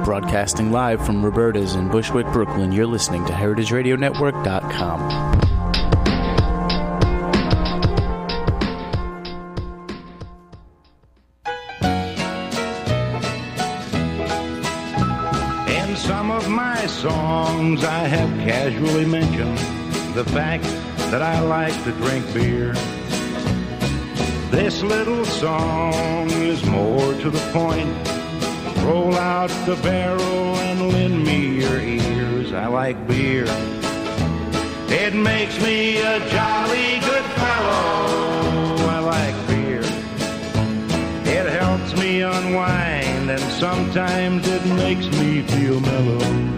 Broadcasting live from Roberta's in Bushwick, Brooklyn, you're listening to HeritageRadioNetwork.com. In some of my songs I have casually mentioned the fact that I like to drink beer. This little song is more to the point. Roll out the barrel and lend me your ears. I like beer. It makes me a jolly good fellow. I like beer. It helps me unwind, and sometimes it makes me feel mellow.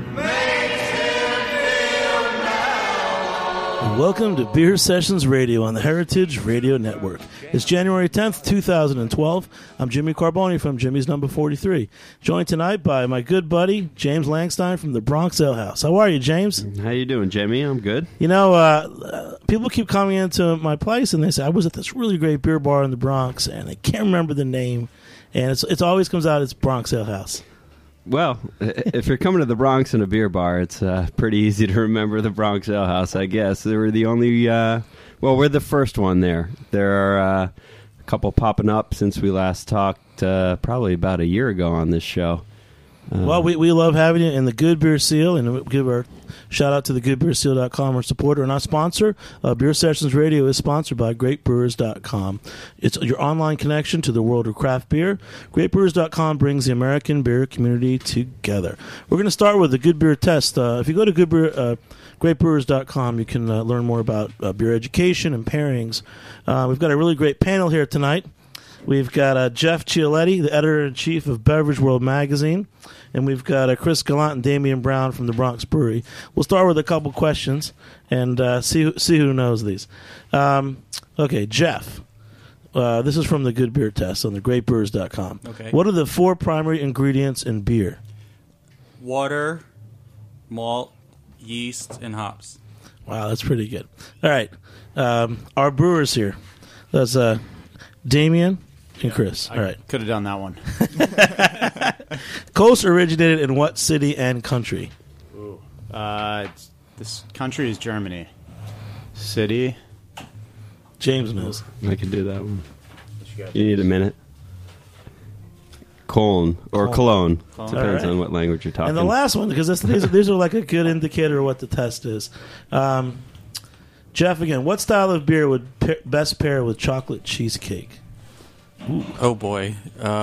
Welcome to Beer Sessions Radio on the Heritage Radio Network. It's January 10th, 2012. I'm Jimmy Carboni from Jimmy's Number 43. Joined tonight by my good buddy, James Langstein from the Bronx Ale House. How are you, James? How you doing, Jimmy? I'm good. You know, people keep coming into my place and they say, I was at this really great beer bar in the Bronx, and I can't remember the name. And it always comes out, it's Bronx Ale House. Well, if you're coming to the Bronx in a beer bar, it's pretty easy to remember the Bronx Ale House, I guess. They were the only, we're the first one there. There are a couple popping up since we last talked probably about a year ago on this show. Well, we love having you in the Good Beer Seal, and we give our shout out to the goodbeerseal.com, our supporter and our sponsor. Beer Sessions Radio is sponsored by greatbrewers.com. It's your online connection to the world of craft beer. Greatbrewers.com brings the American beer community together. We're going to start with the Good Beer Test. If you go to greatbrewers.com, you can learn more about beer education and pairings. We've got a really great panel here tonight. We've got Jeff Cialetti, the editor-in-chief of Beverage World Magazine, and we've got Chris Gallant and Damian Brown from the Bronx Brewery. We'll start with a couple questions and see who knows these. Okay, Jeff. This is from the Good Beer Test on the greatbrewers.com. Okay. What are the 4 primary ingredients in beer? Water, malt, yeast, and hops. Wow, that's pretty good. All right. Our brewers here. That's Damian and Chris. All right. Could have done that one. Coast originated in what city and country? This country is Germany. City. James knows. I can do that one. You need a minute. Cologne or Cologne. Depends on what language you're talking. And the last one, because these are like a good indicator of what the test is. Jeff, again, what style of beer would best pair with chocolate cheesecake? Ooh. Oh, boy.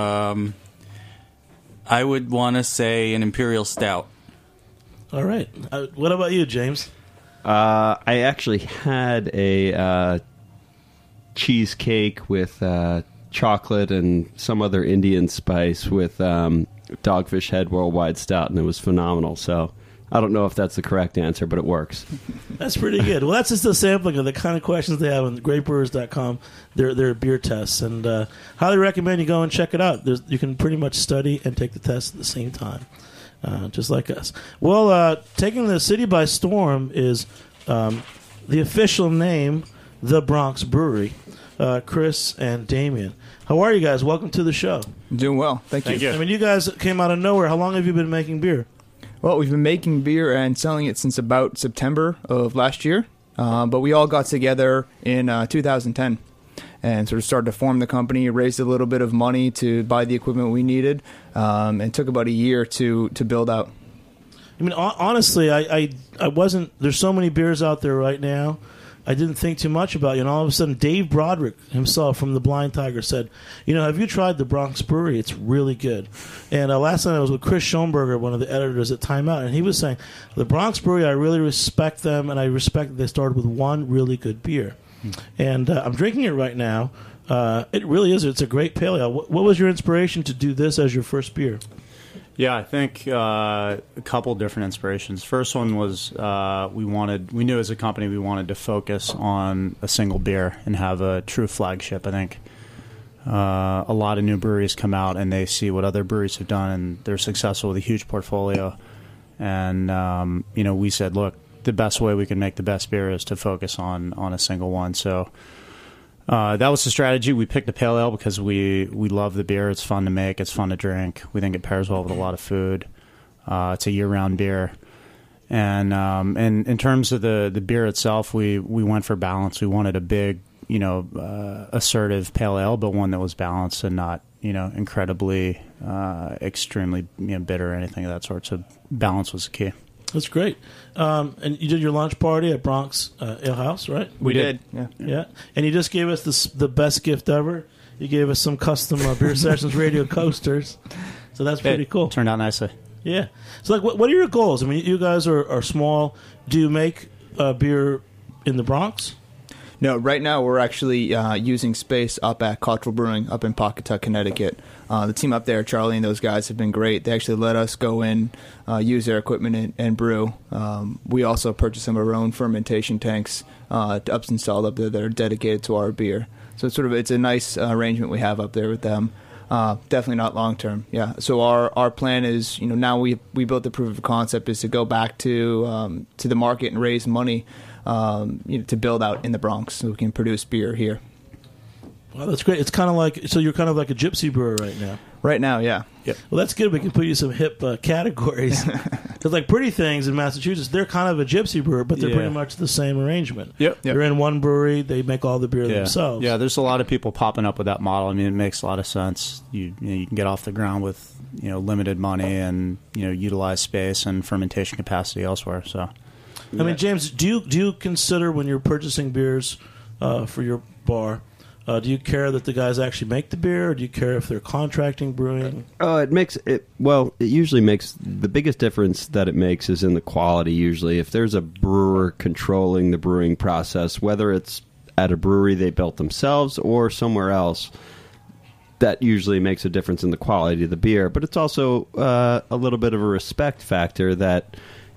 I would want to say an Imperial Stout. All right. What about you, James? I actually had a cheesecake with chocolate and some other Indian spice with Dogfish Head Worldwide Stout, and it was phenomenal. So I don't know if that's the correct answer, but it works. That's pretty good. Well, that's just a sampling of the kind of questions they have on greatbrewers.com, their beer tests. And highly recommend you go and check it out. You can pretty much study and take the test at the same time, just like us. Well, taking the city by storm is the official name, The Bronx Brewery. Chris and Damian. How are you guys? Welcome to the show. I'm doing well. Thank you. I mean, you guys came out of nowhere. How long have you been making beer? Well, we've been making beer and selling it since about September of last year, but we all got together in 2010 and sort of started to form the company, raised a little bit of money to buy the equipment we needed, and took about a year to build out. I mean, honestly, I wasn't. There's so many beers out there right now. I didn't think too much about you, and all of a sudden, Dave Broderick himself from the Blind Tiger said, have you tried the Bronx Brewery? It's really good. And last night I was with Chris Schoenberger, one of the editors at Time Out, and he was saying, the Bronx Brewery, I really respect them, and I respect that they started with one really good beer. And I'm drinking it right now. It really is. It's a great pale ale. What was your inspiration to do this as your first beer? Yeah, I think a couple different inspirations. First one was we knew as a company we wanted to focus on a single beer and have a true flagship. I think a lot of new breweries come out and they see what other breweries have done and they're successful with a huge portfolio. And we said, look, the best way we can make the best beer is to focus on a single one. So That was the strategy. We picked the pale ale because we love the beer. It's fun to make. It's fun to drink. We think it pairs well with a lot of food. It's a year-round beer. And in terms of the beer itself, we went for balance. We wanted a big, assertive pale ale, but one that was balanced and not, incredibly, extremely bitter or anything of that sort. So balance was the key. That's great. And you did your lunch party at Bronx Ale House, right? We did. Yeah. And you just gave us the best gift ever. You gave us some custom Beer Sessions radio coasters. So that's pretty cool. Turned out nicely. Yeah. So, what are your goals? I mean, you guys are small. Do you make beer in the Bronx? No, right now we're actually using space up at Cottrell Brewing up in Pawcatuck, Connecticut. The team up there, Charlie and those guys, have been great. They actually let us go in, use their equipment, and brew. We also purchased some of our own fermentation tanks installed up there that are dedicated to our beer. So it's a nice arrangement we have up there with them. Definitely not long term. Yeah. So our plan is, now we built the proof of concept is to go back to the market and raise money, to build out in the Bronx so we can produce beer here. Wow, that's great. It's kind of like you're kind of like a gypsy brewer right now. Right now, yeah. Yep. Well, that's good. We can put you some hip categories. Because like Pretty Things in Massachusetts, they're kind of a gypsy brewer, but they're pretty much the same arrangement. Yep. They're in one brewery. They make all the beer themselves. Yeah, there's a lot of people popping up with that model. I mean, it makes a lot of sense. You can get off the ground with limited money and utilize space and fermentation capacity elsewhere. So, I mean, James, do you consider when you're purchasing beers for your bar? Do you care that the guys actually make the beer, or do you care if they're contracting brewing? It usually makes the biggest difference that it makes is in the quality. Usually, if there's a brewer controlling the brewing process, whether it's at a brewery they built themselves or somewhere else, that usually makes a difference in the quality of the beer. But it's also a little bit of a respect factor that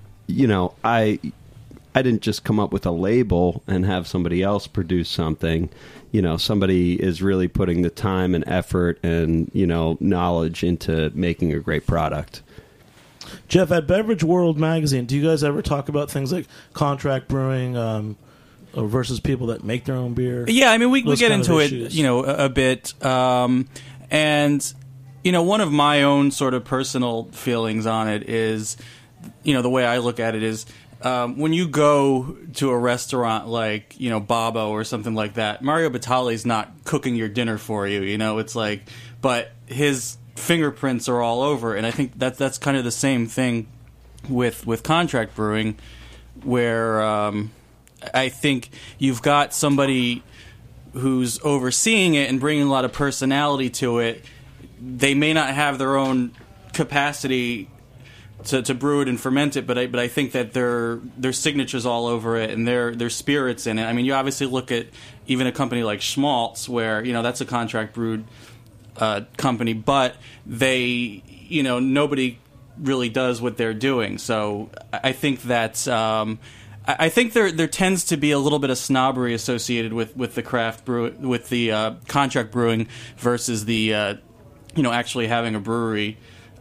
I didn't just come up with a label and have somebody else produce something. Somebody is really putting the time and effort and, knowledge into making a great product. Jeff, at Beverage World magazine, do you guys ever talk about things like contract brewing versus people that make their own beer? Yeah, I mean, we get into it, a bit. And, one of my own sort of personal feelings on it is, the way I look at it is, when you go to a restaurant like, Babbo or something like that, Mario Batali's not cooking your dinner for you, it's like, but his fingerprints are all over. And I think that's kind of the same thing with contract brewing, where I think you've got somebody who's overseeing it and bringing a lot of personality to it. They may not have their own capacity to brew it and ferment it, but I think that their signatures all over it and their spirits in it. I mean, you obviously look at even a company like Schmaltz, where that's a contract brewed company, but they nobody really does what they're doing. So I think that I think there tends to be a little bit of snobbery associated with the craft brew, with the contract brewing versus the actually having a brewery.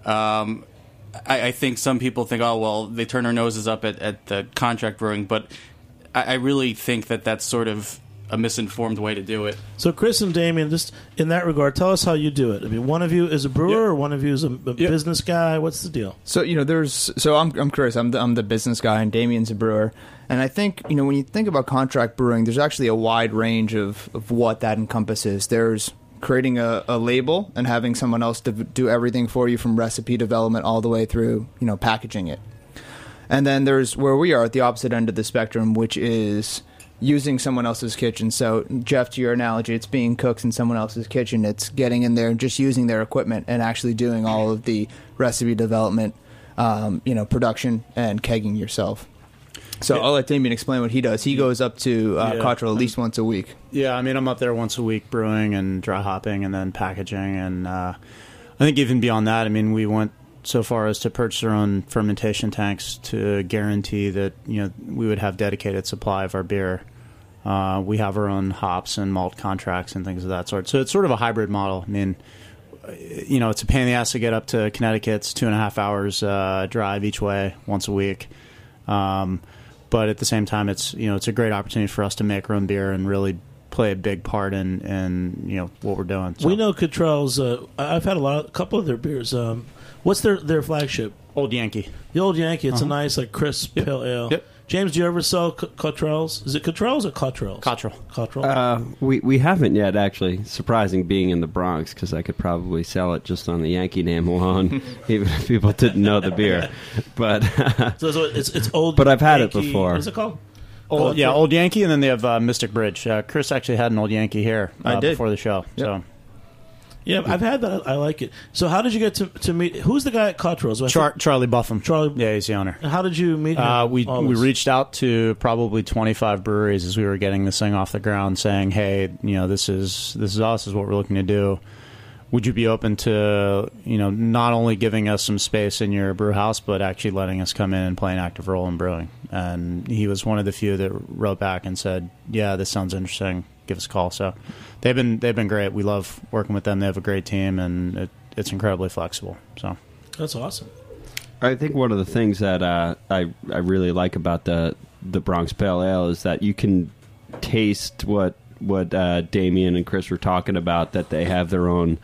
I think some people think, oh, well, they turn their noses up at the contract brewing, but I really think that that's sort of a misinformed way to do it. So, Chris and Damien, just in that regard, tell us how you do it. I mean, one of you is a brewer, or one of you is a business guy. What's the deal? So, I'm Chris. I'm the business guy, and Damien's a brewer. And I think, when you think about contract brewing, there's actually a wide range of what that encompasses. There's creating a label and having someone else to do everything for you, from recipe development all the way through, packaging it. And then there's where we are at the opposite end of the spectrum, which is using someone else's kitchen. So, Jeff, to your analogy, it's being cooked in someone else's kitchen. It's getting in there and just using their equipment and actually doing all of the recipe development, production and kegging yourself. So I'll let Damien explain what he does. He goes up to Cottrell at least once a week. Yeah, I mean, I'm up there once a week brewing and dry hopping and then packaging. And I think even beyond that, I mean, we went so far as to purchase our own fermentation tanks to guarantee that, we would have dedicated supply of our beer. We have our own hops and malt contracts and things of that sort. So it's sort of a hybrid model. I mean, it's a pain in the ass to get up to Connecticut. It's 2.5 hours drive each way once a week. But at the same time, it's a great opportunity for us to make our own beer and really play a big part in what we're doing. So. We know Cottrell's. I've had a couple of their beers. What's their flagship? Old Yankee. The Old Yankee. It's a nice, like, crisp pale ale. Yep. James, do you ever sell Cottrell's? Is it Cottrell's or Cottrell's? Cottrell. We haven't yet, actually. Surprising being in the Bronx, because I could probably sell it just on the Yankee name alone, even if people didn't know the beer. But so it's Old. But I've had Yankee, it before. What is it called? Old Yankee, and then they have Mystic Bridge. Chris actually had an Old Yankee here before the show. Yep. So. Yeah, I've had that. I like it. So how did you get to meet? Who's the guy at Cottrell's? Charlie Buffum. Charlie. Yeah, he's the owner. And how did you meet him? We reached out to probably 25 breweries as we were getting this thing off the ground, saying, "Hey, this is us. This is what we're looking to do. Would you be open to not only giving us some space in your brew house, but actually letting us come in and play an active role in brewing?" And he was one of the few that wrote back and said, "Yeah, this sounds interesting. Give us a call." So they've been great. We love working with them. They have a great team, and it's incredibly flexible. So that's awesome. I think one of the things that I really like about the Bronx Pale Ale is that you can taste what Damien and Chris were talking about, that they have their own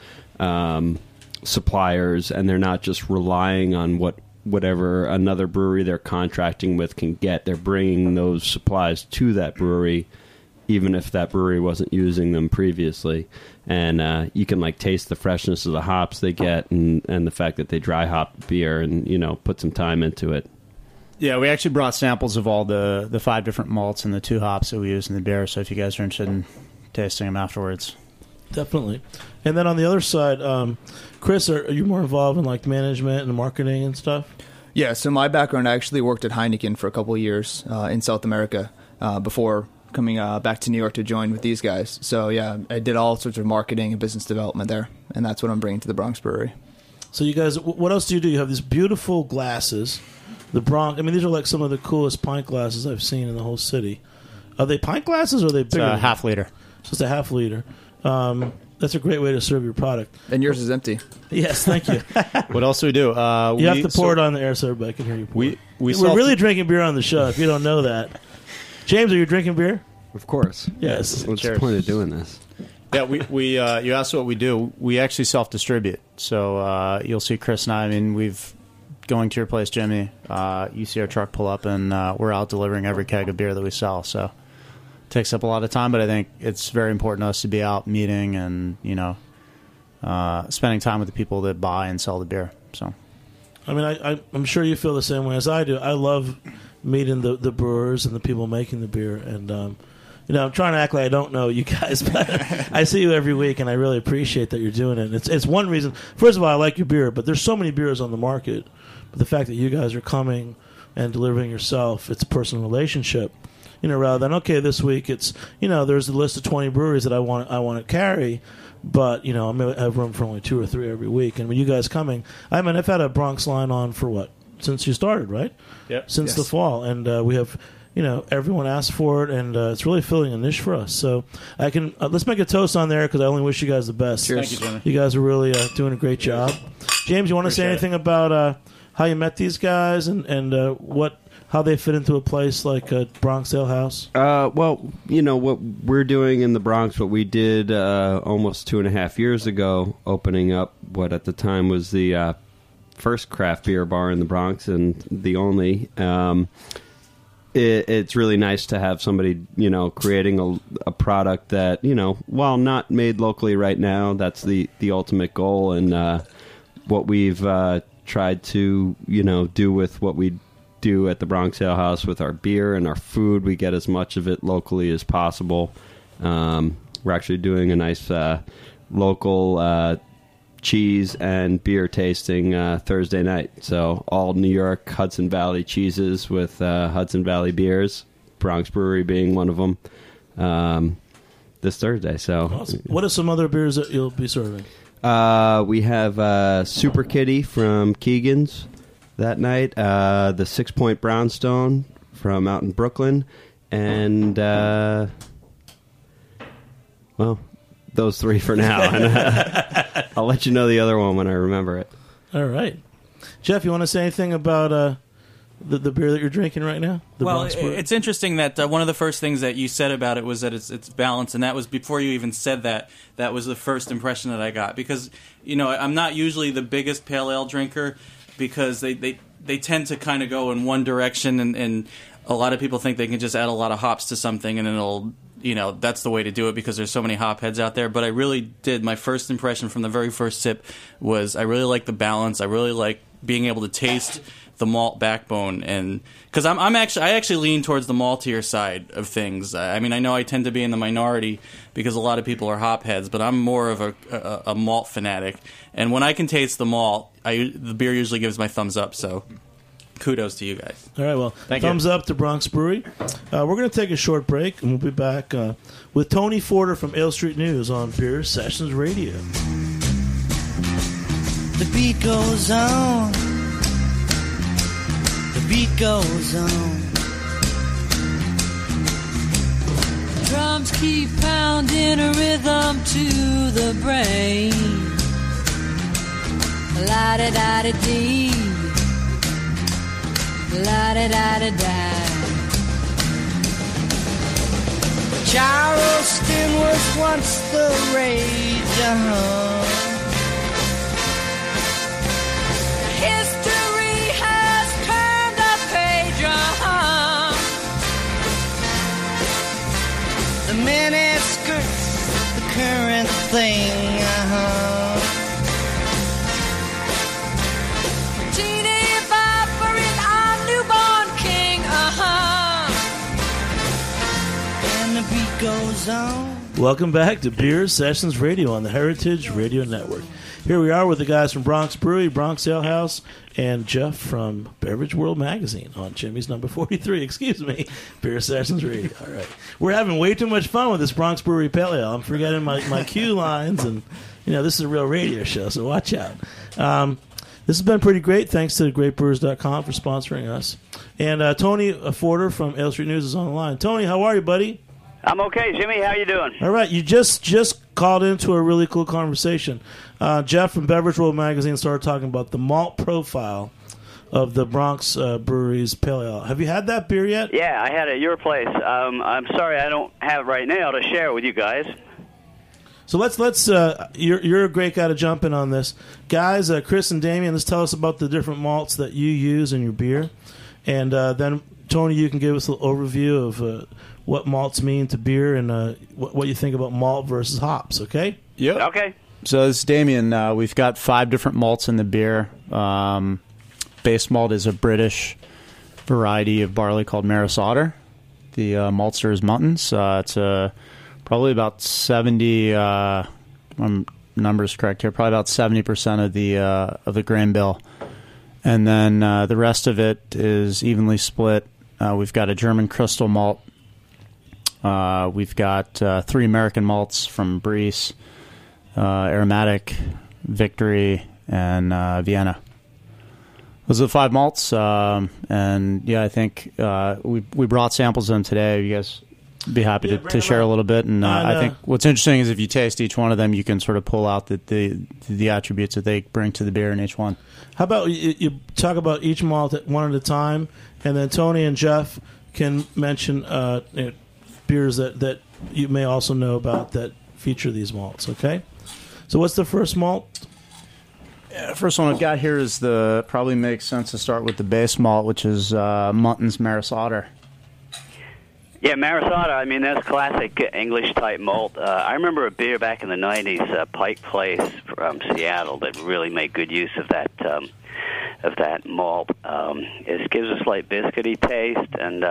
suppliers, and they're not just relying on whatever another brewery they're contracting with can get. They're bringing those supplies to that brewery, even if that brewery wasn't using them previously. And you can taste the freshness of the hops they get, and the fact that they dry hop beer and put some time into it. Yeah, we actually brought samples of all the 5 different malts and the 2 hops that we use in the beer. So if you guys are interested in tasting them afterwards, definitely. And then on the other side, Chris, are you more involved in management and marketing and stuff? Yeah. So my background, I actually worked at Heineken for a couple of years in South America before coming back to New York to join with these guys. So yeah, I did all sorts of marketing and business development there, and that's what I'm bringing to the Bronx Brewery. So you guys, what else do? You have these beautiful glasses. The Bronx, I mean, these are some of the coolest pint glasses I've seen in the whole city. Are they pint glasses or are they bigger? It's a half liter. So it's a half liter. That's a great way to serve your product. And yours is empty. Yes, thank you. What else do we do? You have to pour it on the air so everybody can hear you pour. We're really drinking beer on the show, if you don't know that. James, are you drinking beer? Of course. Yes. What's the point of doing this? Yeah, we you asked what we do. We actually self-distribute. So you'll see Chris and I mean, we've going to your place, Jimmy. You see our truck pull up, and we're out delivering every keg of beer that we sell. So it takes up a lot of time, but I think it's very important to us to be out meeting and spending time with the people that buy and sell the beer. So, I mean, I'm sure you feel the same way as I do. I love meeting the brewers and the people making the beer, and I'm trying to act like I don't know you guys, but I see you every week, and I really appreciate that you're doing it. It's one reason. First of all, I like your beer, but there's so many beers on the market. But the fact that you guys are coming and delivering yourself, it's a personal relationship. Rather than, okay, this week it's, there's a list of 20 breweries that I want to carry, but, I have room for only 2 or 3 every week. And when you guys coming, I've had a Bronx line on for what? Since you started, right? Yep. Since the fall. And we have, everyone asked for it, and it's really filling a niche for us. So I can, let's make a toast on there, because I only wish you guys the best. Cheers. Thank you, Jimmy. You guys are really doing a great job. James, you want to say anything about how you met these guys and how they fit into a place like Bronx Ale House? Well, what we're doing in the Bronx, what we did almost 2.5 years ago, opening up what at the time was the first craft beer bar in the Bronx and the only. It's really nice to have somebody, creating a product that, while not made locally right now, that's the ultimate goal. And what we've tried to, do with what we do at the Bronx Ale House with our beer and our food, we get as much of it locally as possible. We're actually doing a nice local cheese and beer tasting Thursday night. So all New York Hudson Valley cheeses with Hudson Valley beers, Bronx Brewery being one of them, this Thursday. So awesome. What are some other beers that you'll be serving? We have Super Kitty from Keegan's that night, the 6 Point Brownstone from out in Brooklyn, and those 3 for now. And I'll let you know the other one when I remember it. All right. Jeff, you want to say anything about the beer that you're drinking right now? Well, it's interesting that one of the first things that you said about it was that it's balanced, and that was before you even said that. That was the first impression that I got, because I'm not usually the biggest pale ale drinker, because they tend to kind of go in one direction, and a lot of people think they can just add a lot of hops to something and it'll that's the way to do it because there's so many hop heads out there. But I really did. My first impression from the very first sip was I really like the balance. I really like being able to taste the malt backbone, and because I actually lean towards the maltier side of things. I mean, I know I tend to be in the minority because a lot of people are hop heads, but I'm more of a malt fanatic. And when I can taste the malt, the beer usually gives my thumbs up. So kudos to you guys. All right, well, thumbs up to Bronx Brewery. We're going to take a short break, and we'll be back with Tony Forder from Ale Street News on Beer Sessions Radio. The beat goes on. The beat goes on. Drums keep pounding a rhythm to the brain. La-da-da-da-dee. La-da-da-da-da. Charleston was once the rage, History has turned a page, The miniskirt's the current thing, Teeny bopper is our newborn king, And the beat goes on. Welcome back to Beer Sessions Radio on the Heritage Radio Network. Here we are with the guys from Bronx Brewery, Bronx Ale House, and Jeff from Beverage World Magazine on Jimmy's number 43. Excuse me, Beer Sessions Radio. All right, we're having way too much fun with this Bronx Brewery Pale Ale. I'm forgetting my cue lines, and this is a real radio show, so watch out. This has been pretty great. Thanks to GreatBrewers.com for sponsoring us. And Tony Forder from Ale Street News is on the line. Tony, how are you, buddy? I'm okay, Jimmy. How you doing? All right, you just called into a really cool conversation. Jeff from Beverage World Magazine started talking about the malt profile of the Bronx Brewery's Pale Ale. Have you had that beer yet? Yeah, I had it at your place. I'm sorry I don't have it right now to share with you guys. So let's you're a great guy to jump in on this. Guys, Chris and Damien, let's tell us about the different malts that you use in your beer. And then, Tony, you can give us an overview of what malts mean to beer and what you think about malt versus hops, okay? Yep. Okay. So this is Damien. We've got 5 different malts in the beer. Base malt is a British variety of barley called Maris Otter. The maltster is Muntons. It's probably about 70, my number's correct here, probably about 70% of the grain bill. And then the rest of it is evenly split. We've got a German crystal malt. We've got 3 American malts from Briess, Aromatic, Victory, and Vienna. Those are the 5 malts, and yeah, I think we brought samples of them today. You guys be happy to share a little bit, and I think what's interesting is if you taste each one of them, you can sort of pull out the attributes that they bring to the beer in each one. How about you talk about each malt one at a time, and then Tony and Jeff can mention beers that you may also know about that feature these malts, okay? So what's the first malt? Yeah, first one I've got here is probably makes sense to start with the base malt, which is Muntons Maris Otter. Yeah, Maris Otter, I mean, that's classic English-type malt. I remember a beer back in the 90s, Pike Place from Seattle, that really made good use of that malt. It gives a slight biscuity taste, and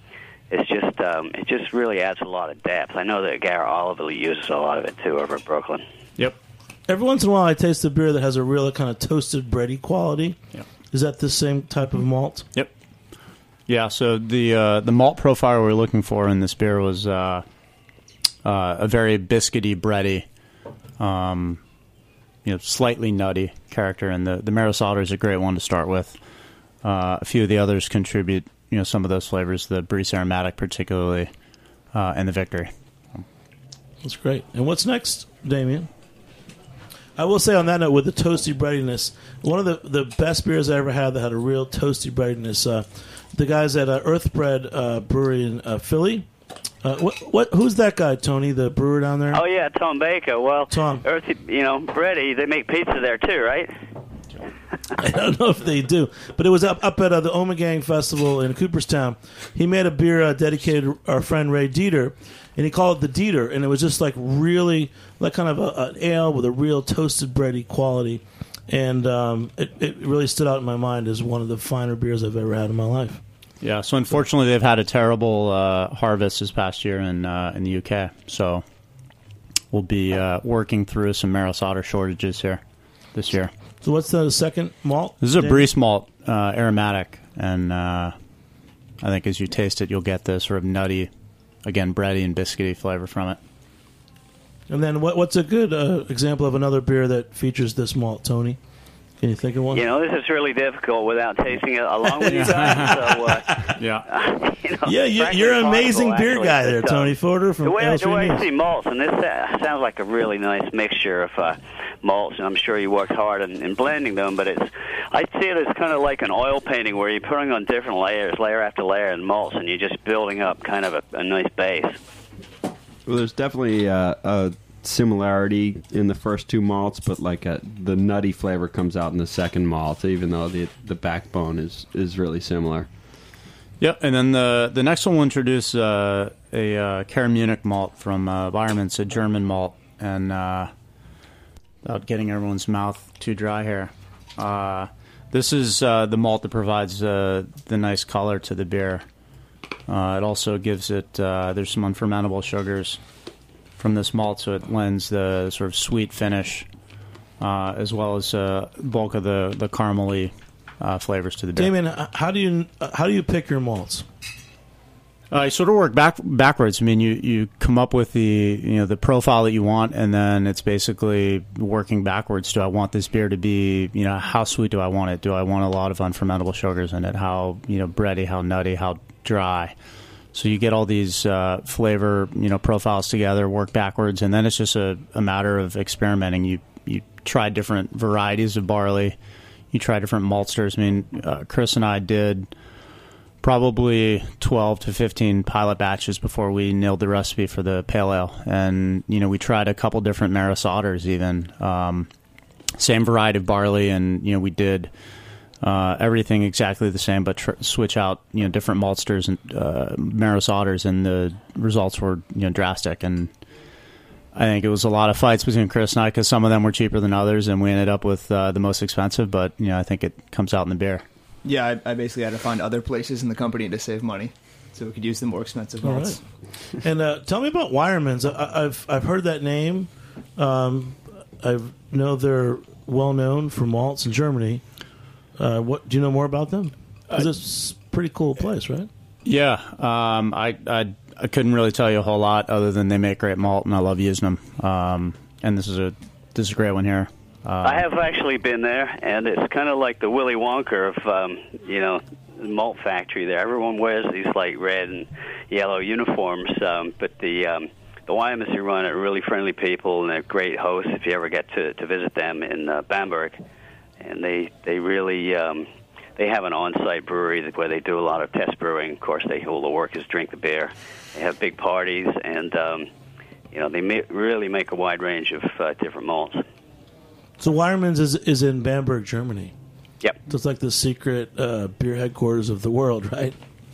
it just really adds a lot of depth. I know that Garrett Oliver uses a lot of it, too, over in Brooklyn. Yep. Every once in a while, I taste a beer that has a real kind of toasted bready quality. Yep. Is that the same type of malt? Yep. Yeah, so the malt profile we were looking for in this beer was a very biscuity, bready, slightly nutty character, and the Maris Otter is a great one to start with. A few of the others contribute, some of those flavors, the Briess Aromatic particularly, and the Victory. That's great. And what's next, Damien? I will say on that note, with the toasty breadiness, one of the best beers I ever had that had a real toasty breadiness the guys at Earthbread Brewery in Philly. Who's that guy, Tony, the brewer down there? Oh, yeah, Tom Baker. Well, Tom. Bready, they make pizza there too, right? I don't know if they do, but it was up at the Omegang Festival in Cooperstown. He made a beer dedicated to our friend Ray Dieter, and he called it the Dieter, and it was just like really like kind of an ale with a real toasted bready quality, and it really stood out in my mind as one of the finer beers I've ever had in my life. Yeah, so unfortunately they've had a terrible harvest this past year in the UK, so we'll be working through some Maris Otter shortages here this year. So what's the second malt? This is a Briess malt, aromatic, and I think as you taste it, you'll get the sort of nutty, again, bready and biscuity flavor from it. And then what's a good example of another beer that features this malt, Tony? Can you think of one? This is really difficult without tasting it along with you guys. So, you're an amazing beer guy there, Tony Fodor from the way Ale Street I News. see malts, and this sounds like a really nice mixture of malts, and I'm sure you worked hard in blending them, but I see it as kind of like an oil painting where you're putting on different layers, layer after layer, and malts, and you're just building up kind of a nice base. Well, there's definitely a similarity in the first two malts, but the nutty flavor comes out in the second malt, even though the backbone is really similar. Yep, and then the next one will introduce a Care Munich malt from Weyermann. It's a German malt, and without getting everyone's mouth too dry here, this is the malt that provides the nice color to the beer. It also gives it, there's some unfermentable sugars from this malt, so it lends the sort of sweet finish as well as bulk of the caramely flavors to the beer. Damien, how do you pick your malts? You sort of work backwards. I mean, you come up with the profile that you want, and then it's basically working backwards. Do I want this beer to be, how sweet do I want it? Do I want a lot of unfermentable sugars in it? How bready, how nutty, how dry? So you get all these flavor, profiles together, work backwards, and then it's just a matter of experimenting. You try different varieties of barley. You try different maltsters. I mean, Chris and I did probably 12 to 15 pilot batches before we nailed the recipe for the pale ale. And, we tried a couple different Maris Otters even. Same variety of barley, and, we did everything exactly the same, but switch out, different maltsters and Maris Otters, and the results were, drastic. And I think it was a lot of fights between Chris and I because some of them were cheaper than others, and we ended up with the most expensive. But I think it comes out in the beer. Yeah, I basically had to find other places in the company to save money, so we could use the more expensive malts. Right. And tell me about Weyermann's. I've heard that name. I know they're well known for malts in Germany. What do you know more about them? Because it's a pretty cool place, right? Yeah, I couldn't really tell you a whole lot other than they make great malt, and I love using them. And this is a great one here. I have actually been there, and it's kind of like the Willy Wonka of the malt factory there. Everyone wears these like red and yellow uniforms, but the Weyermanns who run it are really friendly people, and they're great hosts if you ever get to visit them in Bamberg. And they really they have an on-site brewery where they do a lot of test brewing. Of course, all the workers drink the beer. They have big parties, and they really make a wide range of different malts. So Weyermann's is in Bamberg, Germany. Yep. So it's like the secret beer headquarters of the world, right?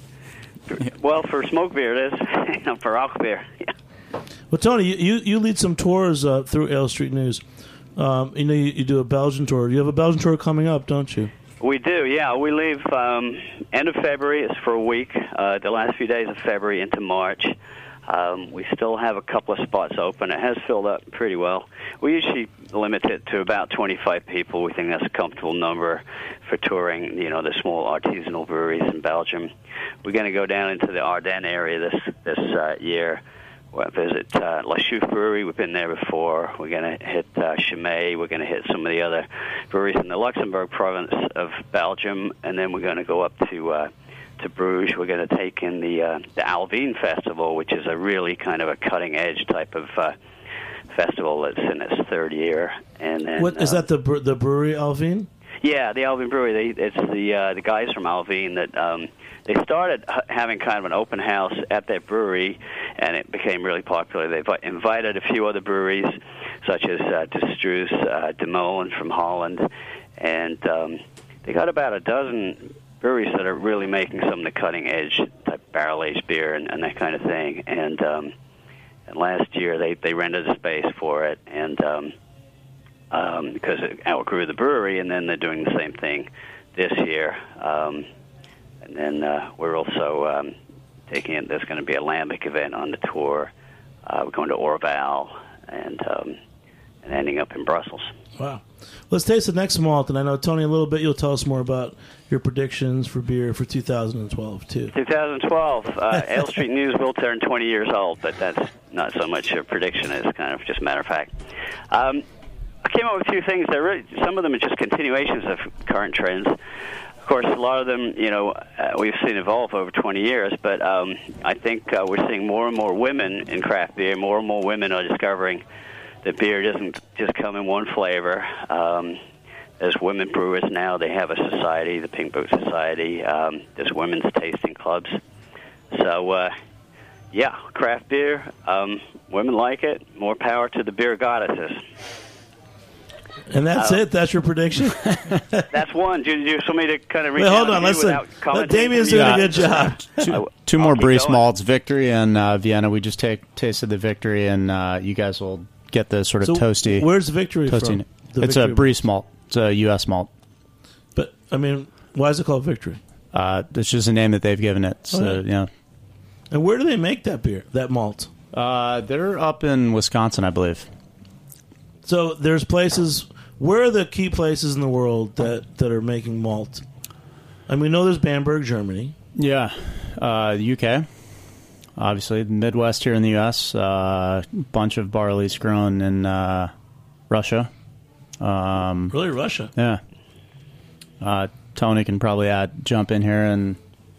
Well, for smoke beer it is. For Rauch beer, yeah. Well, Tony, you lead some tours through Ale Street News. You do a Belgian tour. You have a Belgian tour coming up, don't you? We do, yeah. We leave end of February. It's for a week, the last few days of February into March. We still have a couple of spots open. It has filled up pretty well. We usually limit it to about 25 people. We think that's a comfortable number for touring, the small artisanal breweries in Belgium. We're going to go down into the Ardennes area this year. We'll visit La Chouffe Brewery. We've been there before. We're going to hit Chimay. We're going to hit some of the other breweries in the Luxembourg province of Belgium, and then we're going to go up to Bruges. We're going to take in the Alvin Festival, which is a really kind of a cutting-edge type of festival that's in its third year. And then, what is that? The brewery Alvin? Yeah, the Alvin Brewery. It's the guys from Alvin that they started having kind of an open house at that brewery, and it became really popular. They invited a few other breweries, such as De Struis, De Molen from Holland, and they got about a dozen breweries that are really making some of the cutting-edge type barrel-aged beer and that kind of thing. And last year they rented a space for it, and because it outgrew the brewery, and then they're doing the same thing this year. And then we're also taking it. There's going to be a Lambic event on the tour. We're going to Orval and ending up in Brussels. Wow. Let's taste the next malt, and I know, Tony, a little bit you'll tell us more about your predictions for beer for 2012, too. 2012, Ale Street News will turn 20 years old, but that's not so much a prediction as kind of just a matter of fact. I came up with a few things that really, some of them are just continuations of current trends. Of course, a lot of them, we've seen evolve over 20 years, but I think we're seeing more and more women in craft beer. More and more women are discovering that beer doesn't just come in one flavor. There's women brewers now. They have a society, the Pink Boot Society. There's women's tasting clubs. So, craft beer, women like it. More power to the beer goddesses. And that's it? That's your prediction? That's one. Do you want me to kind of reach hold out on. without commenting? Damien's doing a good job. Two more Briess going. malts, Victory and Vienna. We just tasted the Victory, and you guys will get the sort of toasty. Where's Victory from? It's a Briess malt. It's a U.S. malt. But, I mean, why is it called Victory? It's just a name that they've given it. So, And where do they make that beer, that malt? They're up in Wisconsin, I believe. So there's places. Where are the key places in the world that are making malt? I mean, we know there's Bamberg, Germany. Yeah, the UK. Obviously, the Midwest here in the U.S. Bunch of barley's grown in Russia. Really, Russia? Yeah. Tony can probably jump in here and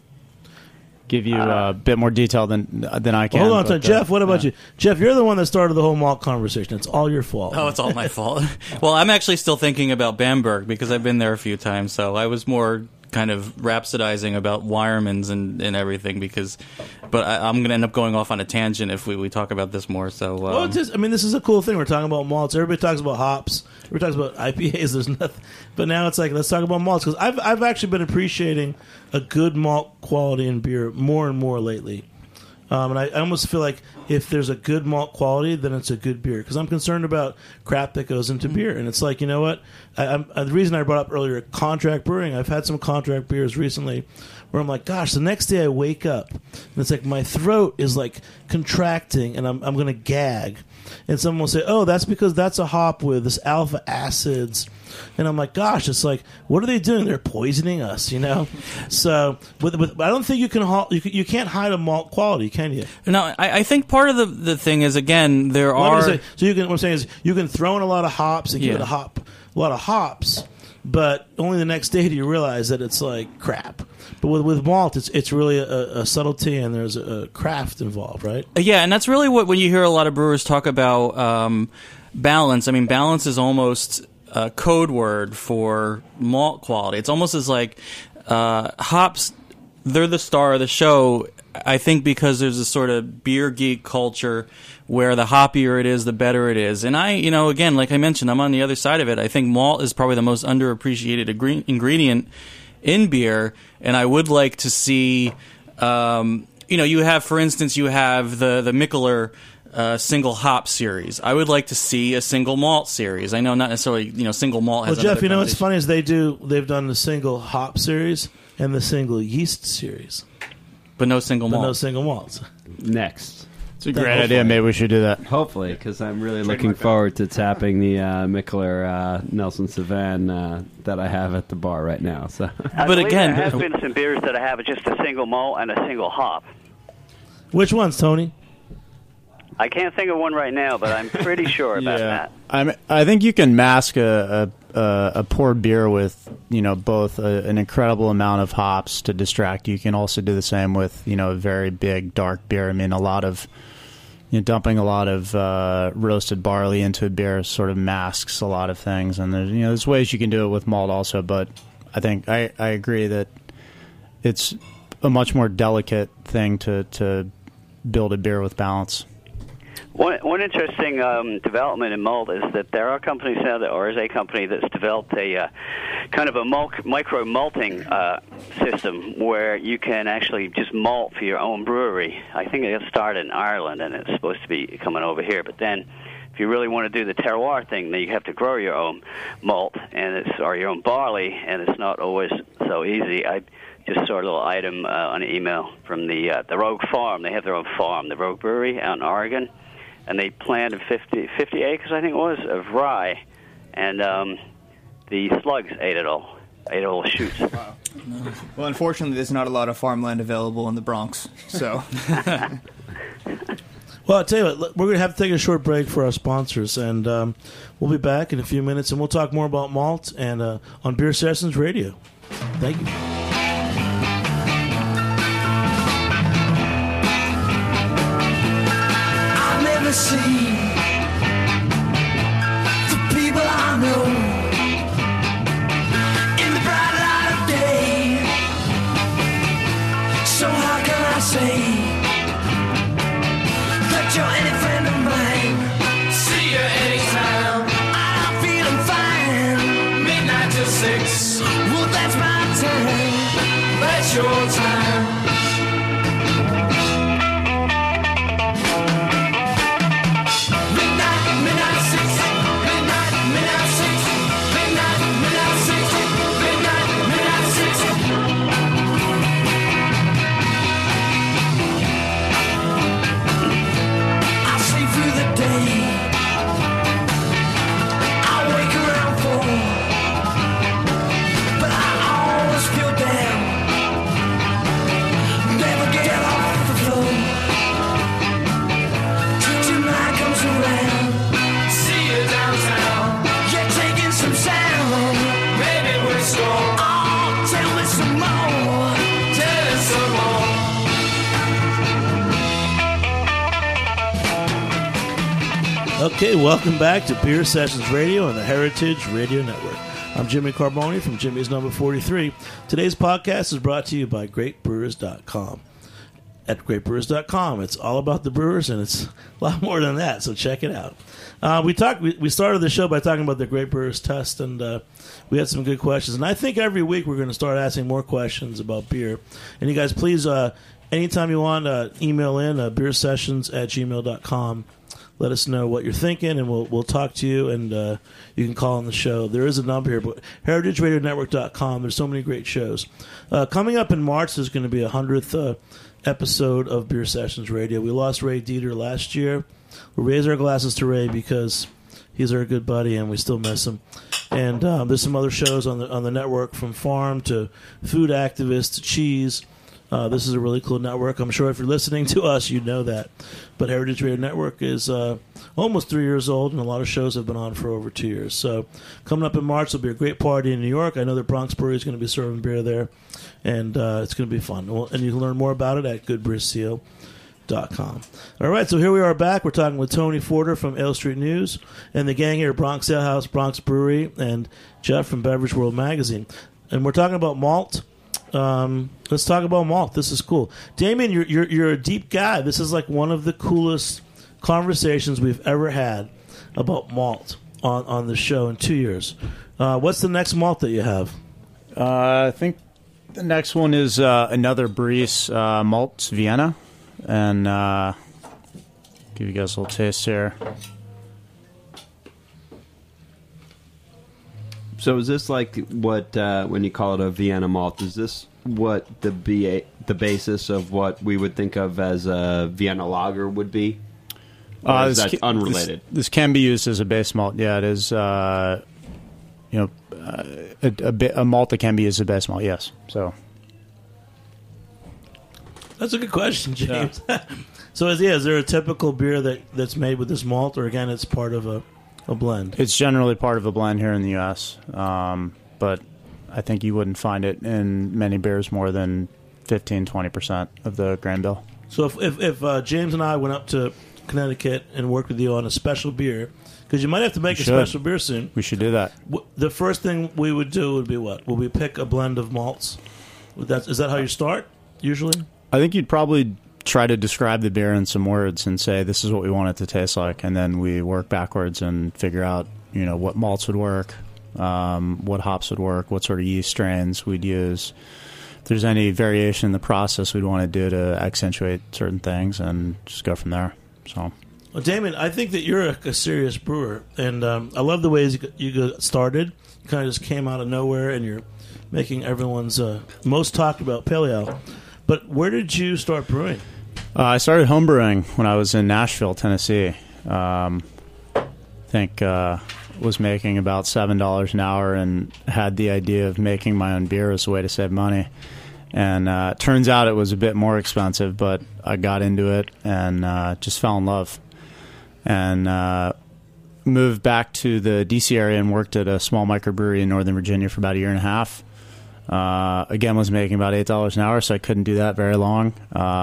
give you a bit more detail than I can. Hold on, Jeff. What about you? Jeff, you're the one that started the whole malt conversation. It's all your fault. Oh, it's all my fault. Well, I'm actually still thinking about Bamberg because I've been there a few times, so I was more kind of rhapsodizing about Weyermann's and everything but I'm going to end up going off on a tangent if we talk about this more. So, well, this is a cool thing. We're talking about malts. Everybody talks about hops. Everybody talks about IPAs. There's nothing, but now it's like let's talk about malts because I've actually been appreciating a good malt quality in beer more and more lately. And I almost feel like if there's a good malt quality, then it's a good beer. Because I'm concerned about crap that goes into beer. And it's like, you know what? The reason I brought up earlier, contract brewing, I've had some contract beers recently where I'm like, gosh, the next day I wake up, and it's like my throat is like contracting, and I'm going to gag. And someone will say, oh, that's because that's a hop with this alpha acids. And I'm like, gosh, it's like, what are they doing? They're poisoning us, So, I don't think you can't hide a malt quality, can you? No, I think part of the thing is, again, there are. So what I'm saying is, you can throw in a lot of hops and give it a lot of hops, but only the next day do you realize that it's like crap. But with malt, it's really a subtlety, and there's a craft involved, right? Yeah, and that's really when you hear a lot of brewers talk about balance. I mean, balance is almost a code word for malt quality. It's almost as like hops, they're the star of the show, I think, because there's a sort of beer geek culture where the hoppier it is, the better it is. And again, like I mentioned, I'm on the other side of it. I think malt is probably the most underappreciated ingredient in beer, and I would like to see, you have, for instance, you have the Mikkeller single hop series. I would like to see a single malt series. I know not necessarily, single malt has. Well, Jeff, what's funny is they've done the single hop series and the single yeast series, but no single malt. No single malts. Next. It's a great idea. Maybe we should do that. Hopefully, because I'm really looking forward to tapping the Mikkeller Nelson Savan that I have at the bar right now. So, but again, there have been some beers that I have just a single malt and a single hop. Which ones, Tony? I can't think of one right now, but I'm pretty sure about that. I think you can mask a poor beer with both an incredible amount of hops to distract you. You can also do the same with a very big dark beer. I mean, a lot of dumping a lot of roasted barley into a beer sort of masks a lot of things, and there's ways you can do it with malt also. But I think I agree that it's a much more delicate thing to build a beer with balance. One interesting development in malt is that there are companies now or is a company that's developed a kind of a micro malting system where you can actually just malt for your own brewery. I think it started in Ireland, and it's supposed to be coming over here. But then, if you really want to do the terroir thing, then you have to grow your own malt or your own barley, and it's not always so easy. I just saw a little item on an email from the Rogue Farm. They have their own farm, the Rogue Brewery out in Oregon. And they planted 50 acres, I think it was, of rye, and the slugs ate it all shoots. Wow. Well, unfortunately, there's not a lot of farmland available in the Bronx, so. Well, I'll tell you what, we're going to have to take a short break for our sponsors, and we'll be back in a few minutes, and we'll talk more about malt and on Beer Sessions Radio. Thank you. See the people I know in the bright light of day. So how can I say that you're any friend of mine? See you anytime. I'm feeling fine. Midnight till 6. Well, that's my time. That's your time. Okay, welcome back to Beer Sessions Radio on the Heritage Radio Network. I'm Jimmy Carboni from Jimmy's Number 43. Today's podcast is brought to you by GreatBrewers.com. At GreatBrewers.com, it's all about the brewers, and it's a lot more than that, so check it out. We started the show by talking about the Great Brewers Test, and we had some good questions. And I think every week we're going to start asking more questions about beer. And you guys, please, anytime you want, email in beersessions@gmail.com. Let us know what you're thinking, and we'll talk to you, and you can call on the show. There is a number here, but heritageradionetwork.com. There's so many great shows. Coming up in March, there's going to be a 100th episode of Beer Sessions Radio. We lost Ray Dieter last year. We raise our glasses to Ray because he's our good buddy, and we still miss him. And there's some other shows on the network, from farm to food activists to cheese. This is a really cool network. I'm sure if you're listening to us, you know that. But Heritage Radio Network is almost 3 years old, and a lot of shows have been on for over 2 years. So coming up in March, there'll be a great party in New York. I know the Bronx Brewery is going to be serving beer there, and it's going to be fun. And you can learn more about it at goodbrewseal.com. All right, so here we are back. We're talking with Tony Forder from Ale Street News and the gang here at Bronx Ale House, Bronx Brewery, and Jeff from Beverage World Magazine. And we're talking about malt. Let's talk about malt. This is cool. Damien, you're a deep guy. This is like one of the coolest conversations we've ever had about malt on the show in 2 years. What's the next malt that you have? I think the next one is another Briess Malts Vienna, and give you guys a little taste here. So is this like what, when you call it a Vienna malt, is this what the basis of what we would think of as a Vienna lager would be? Or is that unrelated? This can be used as a base malt. Yeah, it is. A malt that can be used as a base malt. Yes. So that's a good question, James. Yeah. So is there a typical beer that's made with this malt, or again, it's part of a blend? It's generally part of a blend here in the U.S., but I think you wouldn't find it in many beers more than 15-20% of the grain bill. So if James and I went up to Connecticut and work with you on a special beer, because you might have to make a should. special beer soon. We should do that. The first thing we would do would be what? Will we pick a blend of malts? Is that how you start usually? I think you'd probably try to describe the beer in some words and say this is what we want it to taste like, and then we work backwards and figure out what malts would work, what hops would work, what sort of yeast strains we'd use. If there's any variation in the process we'd want to do to accentuate certain things, and just go from there. So, well, Damon, I think that you're a serious brewer, and I love the ways you got started. You kind of just came out of nowhere, and you're making everyone's most talked about pale ale. But where did you start brewing? I started homebrewing when I was in Nashville, Tennessee. I think was making about $7 an hour, and had the idea of making my own beer as a way to save money. And turns out it was a bit more expensive, but I got into it and just fell in love. And moved back to the D.C. area and worked at a small microbrewery in Northern Virginia for about a year and a half. Again, was making about $8 an hour, so I couldn't do that very long.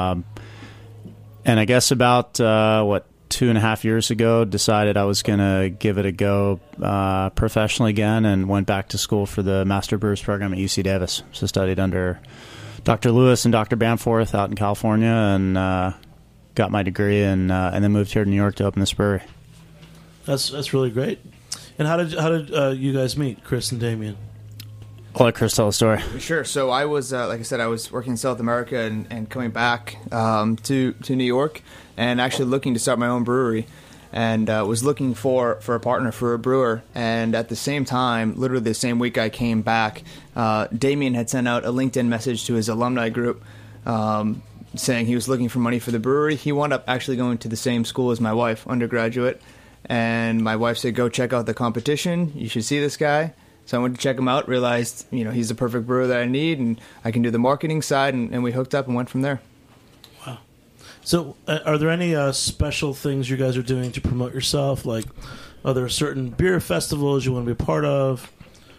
And I guess about 2.5 years ago, decided I was going to give it a go professionally again, and went back to school for the Master Brewers program at UC Davis. So studied under Dr. Lewis and Dr. Bamforth out in California, and got my degree, and then moved here to New York to open this brewery. That's really great. And how did you guys meet, Chris and Damien? I'll let Chris tell the story. Sure. So I was, like I said, I was working in South America and coming back to New York, and actually looking to start my own brewery, and was looking for a partner, for a brewer. And at the same time, literally the same week I came back, Damien had sent out a LinkedIn message to his alumni group saying he was looking for money for the brewery. He wound up actually going to the same school as my wife, undergraduate, and my wife said, "Go check out the competition. You should see this guy." So I went to check him out, realized, he's the perfect brewer that I need, and I can do the marketing side, and we hooked up and went from there. Wow. So are there any special things you guys are doing to promote yourself? Like, are there certain beer festivals you want to be a part of?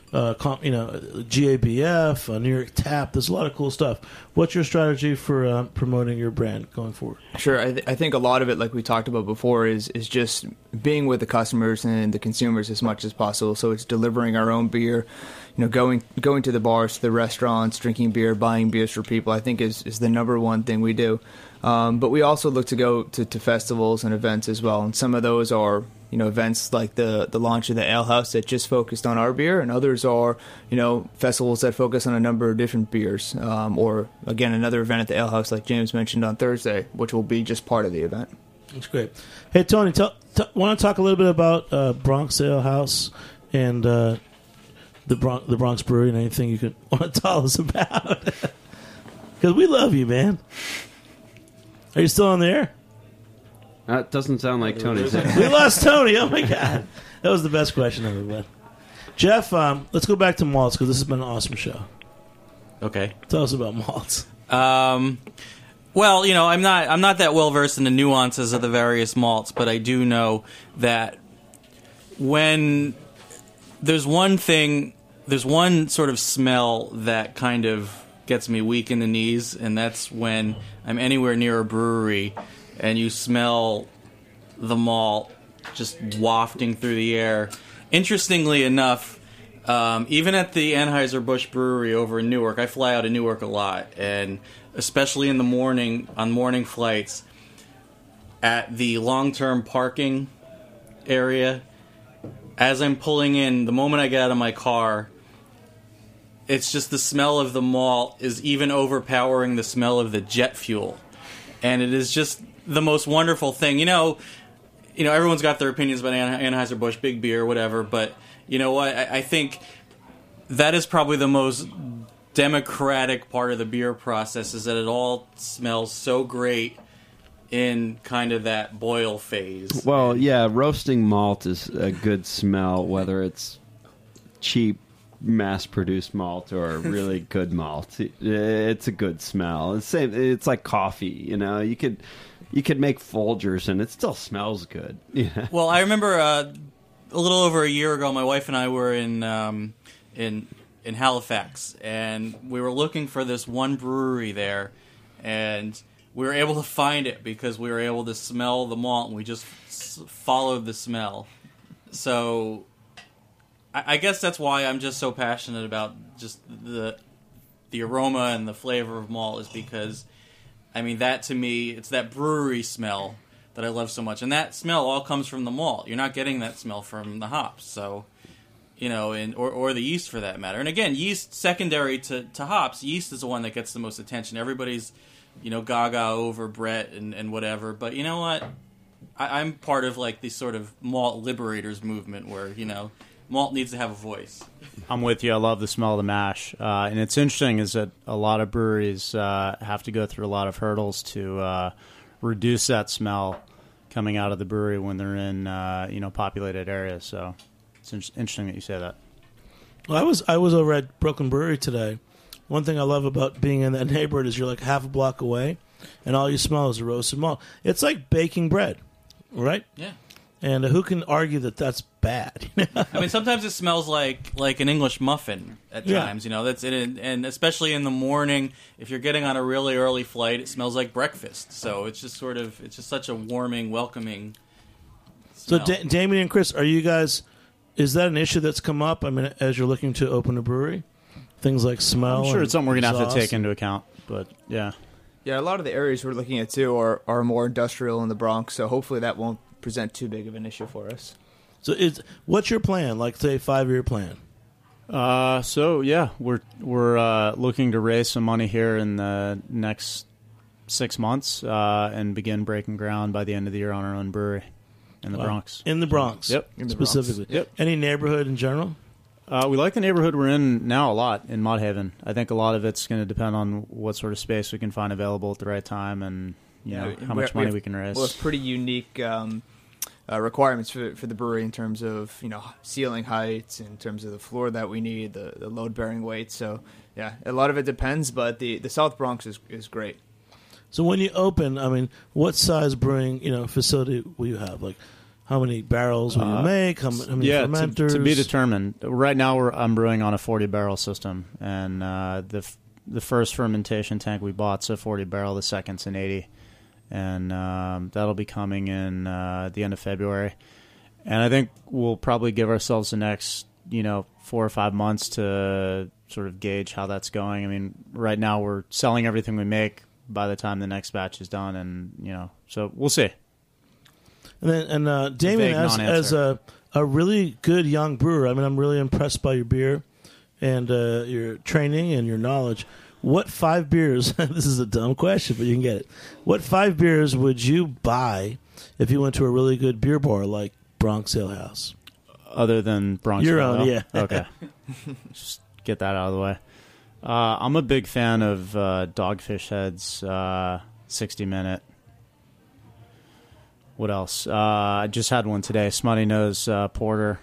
GABF, New York Tap, there's a lot of cool stuff. What's your strategy for promoting your brand going forward? Sure. I think a lot of it, like we talked about before, is just being with the customers and the consumers as much as possible. So it's delivering our own beer, going to the bars, to the restaurants, drinking beer, buying beers for people, I think is the number one thing we do. But we also look to go to festivals and events as well. And some of those are events like the launch of the Ale House that just focused on our beer, and others are, festivals that focus on a number of different beers. Or, again, another event at the Ale House, like James mentioned, on Thursday, which will be just part of the event. That's great. Hey, Tony, want to talk a little bit about Bronx Ale House and the Bronx Brewery, and anything you could want to tell us about? Because we love you, man. Are you still on the air? That doesn't sound like Tony's. We lost Tony. Oh, my God. That was the best question ever, man. Jeff, let's go back to malts, because this has been an awesome show. Okay. Tell us about malts. Well, I'm not that well versed in the nuances of the various malts, but I do know that when there's one sort of smell that kind of gets me weak in the knees, and that's when I'm anywhere near a brewery and you smell the malt just wafting through the air. Interestingly enough, even at the Anheuser-Busch Brewery over in Newark, I fly out of Newark a lot, and especially in the morning, on morning flights, at the long-term parking area, as I'm pulling in, the moment I get out of my car, it's just the smell of the malt is even overpowering the smell of the jet fuel. And it is just the most wonderful thing. Everyone's got their opinions about Anheuser-Busch, big beer, whatever, but you know what? I think that is probably the most democratic part of the beer process, is that it all smells so great in kind of that boil phase. Well, yeah, roasting malt is a good smell, whether it's cheap, mass-produced malt or really good malt. It's a good smell. It's like coffee, You could make Folgers and it still smells good. Yeah. Well, I remember a little over a year ago, my wife and I were in Halifax, and we were looking for this one brewery there, and we were able to find it because we were able to smell the malt, and we just followed the smell. So I guess that's why I'm just so passionate about just the aroma and the flavor of malt, is because, I mean, that to me, it's that brewery smell that I love so much. And that smell all comes from the malt. You're not getting that smell from the hops. So, you know, or the yeast for that matter. And again, yeast, secondary to hops, yeast is the one that gets the most attention. Everybody's, you know, gaga over Brett and whatever. But you know what? I'm part of like the sort of malt liberators movement where, you know, malt needs to have a voice. I'm with you. I love the smell of the mash. And it's interesting is that a lot of breweries have to go through a lot of hurdles to reduce that smell coming out of the brewery when they're in populated areas. So it's interesting that you say that. Well, I was over at Brooklyn Brewery today. One thing I love about being in that neighborhood is you're like half a block away, and all you smell is the roasted malt. It's like baking bread, right? Yeah. And who can argue that that's bad? I mean, sometimes it smells like an English muffin at times. You know, that's it, and especially in the morning, if you're getting on a really early flight, it smells like breakfast. So it's just such a warming, welcoming smell. So, Damien and Chris, are you guys? Is that an issue that's come up? I mean, as you're looking to open a brewery, things like smell. I'm sure it's something we're going to have to take into account. But yeah, a lot of the areas we're looking at too are more industrial in the Bronx. So hopefully that won't present too big of an issue for us. So what's your plan? Like, say, 5-year plan? We're looking to raise some money here in the next 6 months and begin breaking ground by the end of the year on our own brewery in the Bronx. In the Bronx? Yep. Specifically? Yep. Any neighborhood in general? We like the neighborhood we're in now a lot in Mud Haven. I think a lot of it's going to depend on what sort of space we can find available at the right time and how much money we can raise. Well, it's pretty unique requirements for the brewery in terms of ceiling heights, in terms of the floor that we need, the load bearing weight. So yeah, a lot of it depends, but the South Bronx is great. So when you open, I mean, what size brewing facility will you have? Like, how many barrels will you make? How many fermenters? To be determined. Right now, I'm brewing on a 40-barrel system, and the first fermentation tank we bought's a 40-barrel. The second's an 80, and that'll be coming in the end of February. And I think we'll probably give ourselves the next 4 or 5 months to sort of gauge how that's going. I mean, right now we're selling everything we make by the time the next batch is done, and so we'll see. And then, Damien, as a really good young brewer, I mean, I'm really impressed by your beer and your training and your knowledge. What 5 beers, this is a dumb question, but you can get it. What 5 beers would you buy if you went to a really good beer bar like Bronx Ale House? Other than Bronx Your Ale? own, yeah. Okay. Just get that out of the way. I'm a big fan of Dogfish Head's 60-minute. What else? I just had one today. Smutty Nose Porter.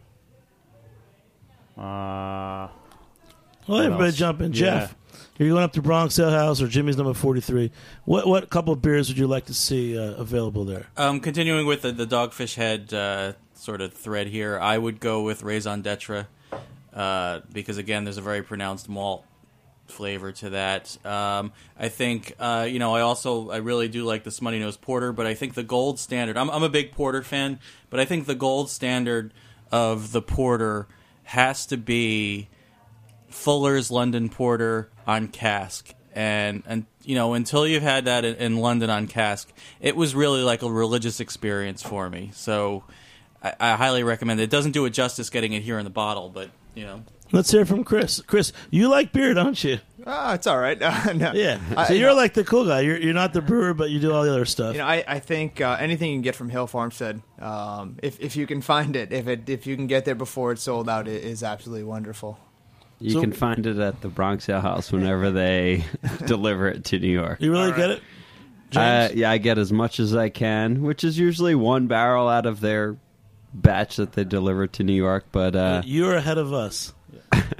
Well, everybody jump in. Jeff, you're going up to Bronx Ale House or Jimmy's number 43. What couple of beers would you like to see available there? Continuing with the Dogfish Head sort of thread here, I would go with Raison d'Etre because, again, there's a very pronounced malt flavor to that. I think I really do like the Smutty Nose Porter, but I think the gold standard, I'm a big porter fan, but I think the gold standard of the porter has to be Fuller's London Porter on cask. And until you've had that in London on cask, it was really like a religious experience for me. So I highly recommend it. It doesn't do it justice getting it here in the bottle, but Let's hear from Chris. Chris, you like beer, don't you? It's all right. No. Yeah. So you're like the cool guy. You're not the brewer, but you do all the other stuff. I think anything you can get from Hill Farmstead, if you can find it, if you can get there before it's sold out, it is absolutely wonderful. You can find it at the Bronx Ale House whenever they deliver it to New York. You really get it? James? I get as much as I can, which is usually 1 barrel out of their batch that they deliver to New York. But you're ahead of us.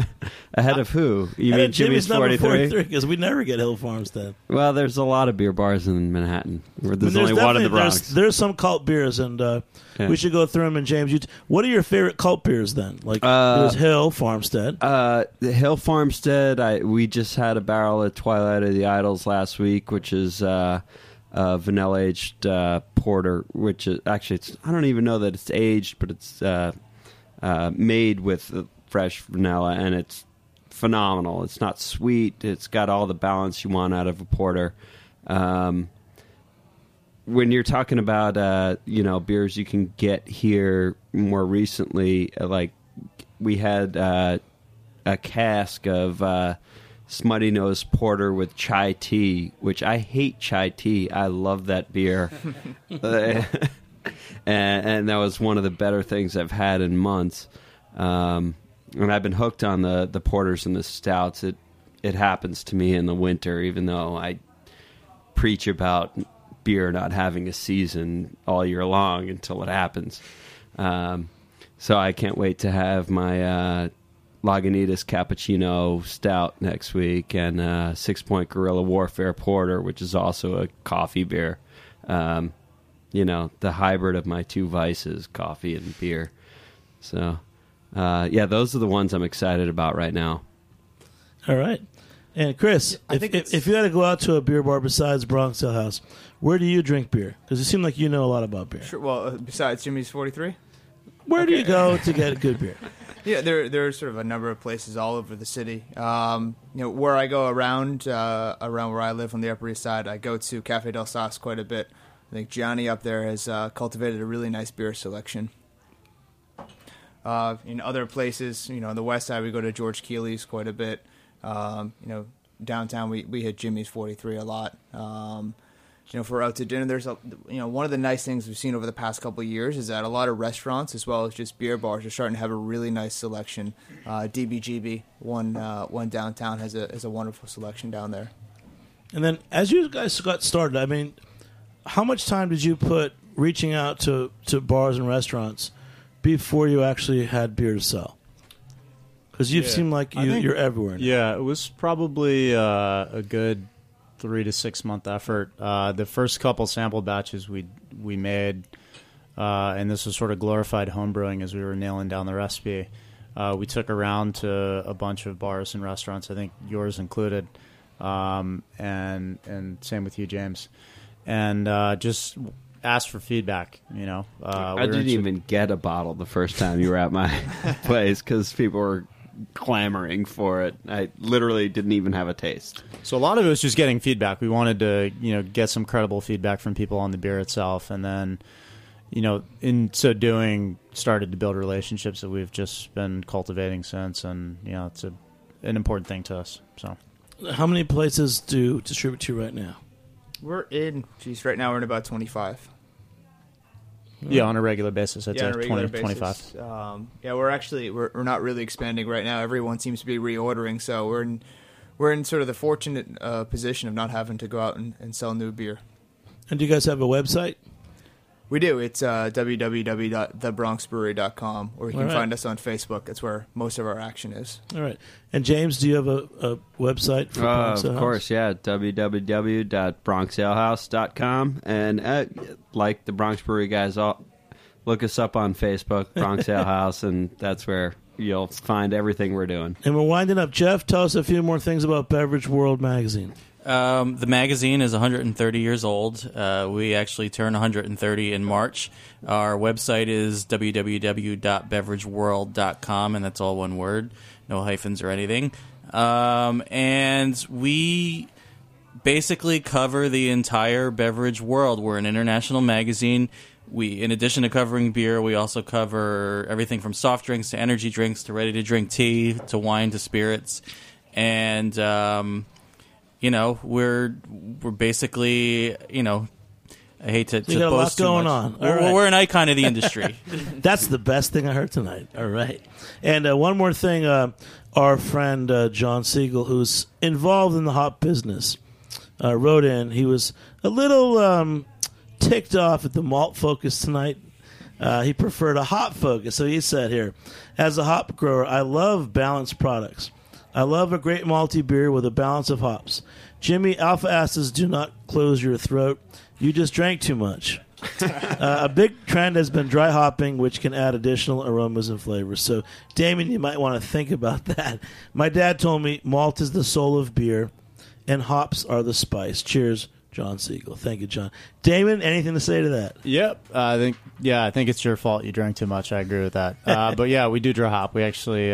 Ahead of who? You mean Jimmy's number 43? Because we never get Hill Farmstead. Well, there's a lot of beer bars in Manhattan. There's I mean, only one in the Bronx. There's some cult beers, and we should go through them. And James, what are your favorite cult beers then? Like there's Hill Farmstead. The Hill Farmstead. We just had a barrel of Twilight of the Idols last week, which is vanilla aged porter. Which is actually, I don't even know that it's aged, but it's made with fresh vanilla, and it's phenomenal. It's not sweet. It's got all the balance you want out of a porter. When you're talking about beers you can get here more recently, like we had a cask of Smutty Nose Porter with chai tea, which I hate chai tea. I love that beer. And that was one of the better things I've had in months. And I've been hooked on the porters and the stouts. It happens to me in the winter, even though I preach about beer not having a season all year long until it happens. So I can't wait to have my Lagunitas Cappuccino Stout next week and 6 Point Guerrilla Warfare Porter, which is also a coffee beer. The hybrid of my two vices, coffee and beer. So... those are the ones I'm excited about right now. All right. And Chris, if you had to go out to a beer bar besides Bronx Ale House, where do you drink beer? Because you seem like you know a lot about beer. Sure. Well, besides Jimmy's 43? Where do you go to get good beer? Yeah, there's sort of a number of places all over the city. Where I go around where I live on the Upper East Side, I go to Cafe del Sas quite a bit. I think Johnny up there has cultivated a really nice beer selection. In other places, on the west side, we go to George Keeley's quite a bit. Downtown, we hit Jimmy's 43 a lot. If we're out to dinner, there's one of the nice things we've seen over the past couple of years is that a lot of restaurants as well as just beer bars are starting to have a really nice selection. DBGB, one downtown, has a wonderful selection down there. And then, as you guys got started, I mean, how much time did you put reaching out to bars and restaurants before you actually had beer to sell? Because you seem like you're everywhere now. Yeah, it was probably a good 3 to 6 month effort. The first couple sample batches we made, and this was sort of glorified homebrewing as we were nailing down the recipe. We took around to a bunch of bars and restaurants, I think yours included, and same with you, James, and just asked for feedback. I didn't even get a bottle the first time you were at my place because people were clamoring for it. I literally didn't even have a taste. So a lot of it was just getting feedback. We wanted to, get some credible feedback from people on the beer itself, and then, in so doing, started to build relationships that we've just been cultivating since, and it's an important thing to us. So, how many places do distribute to right now? Right now we're in about 25. Yeah, on a regular basis, I'd say on a regular 20 to basis. 25. We're not really expanding right now. Everyone seems to be reordering, so we're in sort of the fortunate position of not having to go out and sell new beer. And do you guys have a website? We do. It's www.thebronxbrewery.com, or you can find us on Facebook. That's where most of our action is. All right. And James, do you have a website for Bronx Ale House? Of course, yeah. www.bronxalehouse.com. And like the Bronx Brewery guys, look us up on Facebook, Bronx Ale House, and that's where you'll find everything we're doing. And we're winding up. Jeff, tell us a few more things about Beverage World magazine. The magazine is 130 years old. We actually turn 130 in March. Our website is www.beverageworld.com, and that's all one word, no hyphens or anything. And we basically cover the entire beverage world. We're an international magazine. We, in addition to covering beer, we also cover everything from soft drinks to energy drinks to ready-to-drink tea to wine to spirits. And we're basically, I hate to you got boast a lot going too much. on. Right. We're an icon of the industry. That's the best thing I heard tonight. All right. And one more thing, our friend John Siegel, who's involved in the hop business, wrote in. He was a little ticked off at the malt focus tonight. He preferred a hop focus. So he said here, as a hop grower, I love balanced products. I love a great malty beer with a balance of hops. Jimmy, alpha acids do not close your throat. You just drank too much. A big trend has been dry hopping, which can add additional aromas and flavors. So, Damien, you might want to think about that. My dad told me malt is the soul of beer, and hops are the spice. Cheers, John Siegel. Thank you, John. Damon, anything to say to that? Yep. I think it's your fault. You drank too much. I agree with that. But yeah, we do dry hop. We actually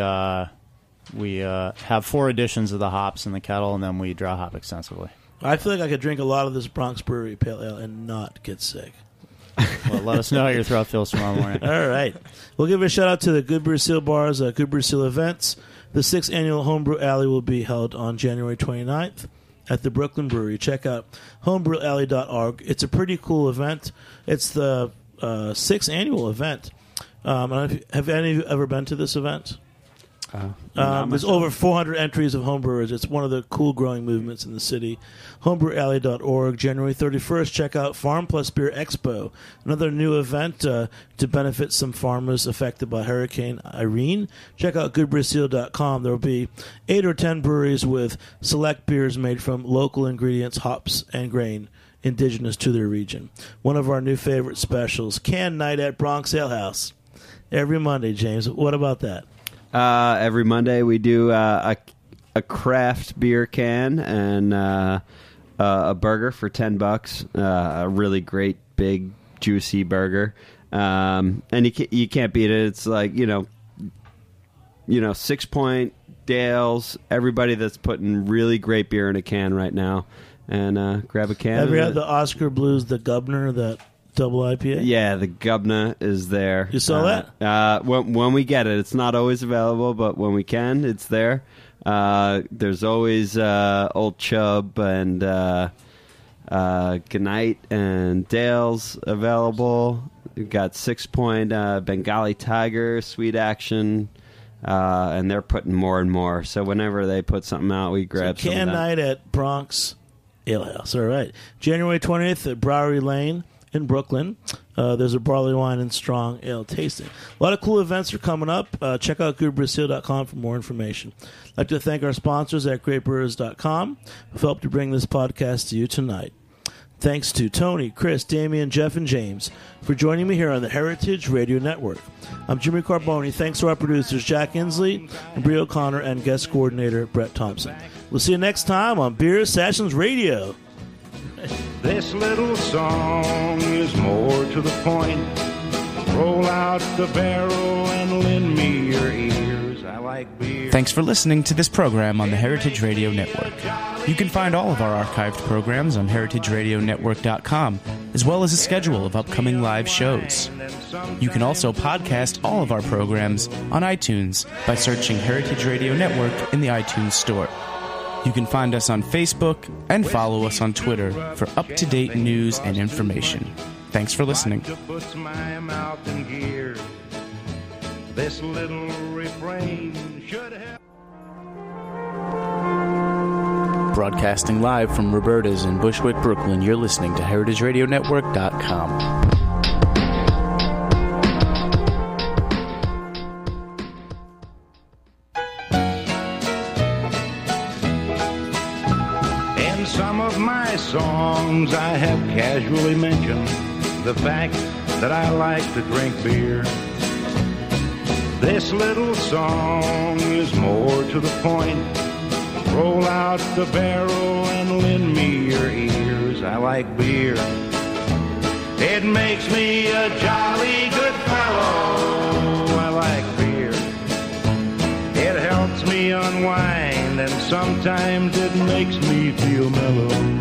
have 4 editions of the hops in the kettle, and then we dry hop extensively. I feel like I could drink a lot of this Bronx Brewery Pale Ale and not get sick. Well, let us know how your throat feels tomorrow morning. All right. We'll give a shout-out to the Good Brew Seal Bars, Good Brew Seal events. The 6th annual Homebrew Alley will be held on January 29th at the Brooklyn Brewery. Check out homebrewalley.org. It's a pretty cool event. It's the 6th annual event. Have any of you ever been to this event? There's over 400 entries of homebrewers. It's one of the cool growing movements in the city. Homebrewalley.org, January 31st. Check out Farm Plus Beer Expo, another new event to benefit some farmers affected by Hurricane Irene. Check out goodbrewseal.com. There will be 8 or 10 breweries with select beers made from local ingredients, hops, and grain indigenous to their region. One of our new favorite specials, Can Night at Bronx Ale House. Every Monday, James. What about that? Every Monday we do a craft beer can and a burger for $10. A really great, big, juicy burger, and you can't beat it. It's like 6 Point, Dales, everybody that's putting really great beer in a can right now, and grab a can. Have you had the Oscar Blues, the Governor, that double IPA? Yeah, the Gubna is there. You saw that? When we get it. It's not always available, but when we can, it's there. There's always Old Chub and Goodnight and Dale's available. We've got 6 Point, Bengali Tiger, Sweet Action, and they're putting more and more. So whenever they put something out, we grab some of that. Can Night at Bronx Ale House. All right. January 20th at Bowery Lane in Brooklyn. There's a barley wine and strong ale tasting. A lot of cool events are coming up. Check out goodbrewseal.com for more information. I'd like to thank our sponsors at greatbrewers.com who've helped to bring this podcast to you tonight. Thanks to Tony, Chris, Damian, Jeff, and James for joining me here on the Heritage Radio Network. I'm Jimmy Carboni. Thanks to our producers, Jack Inslee, and Brie O'Connor, and guest coordinator, Brett Thompson. We'll see you next time on Beer Sessions Radio. This little song is more to the point. Roll out the barrel and lend me your ears. I like beer. Thanks for listening to this program on the Heritage Radio Network. You can find all of our archived programs on heritageradionetwork.com, as well as a schedule of upcoming live shows. You can also podcast all of our programs on iTunes by searching Heritage Radio Network in the iTunes Store. You can find us on Facebook and follow us on Twitter for up-to-date news and information. Thanks for listening. This little refrain should have... Broadcasting live from Roberta's in Bushwick, Brooklyn, you're listening to heritageradionetwork.com. Songs I have casually mentioned the fact that I like to drink beer. This little song is more to the point. Roll out the barrel and lend me your ears. I like beer. It makes me a jolly good fellow. I like beer. It helps me unwind, and sometimes it makes me feel mellow.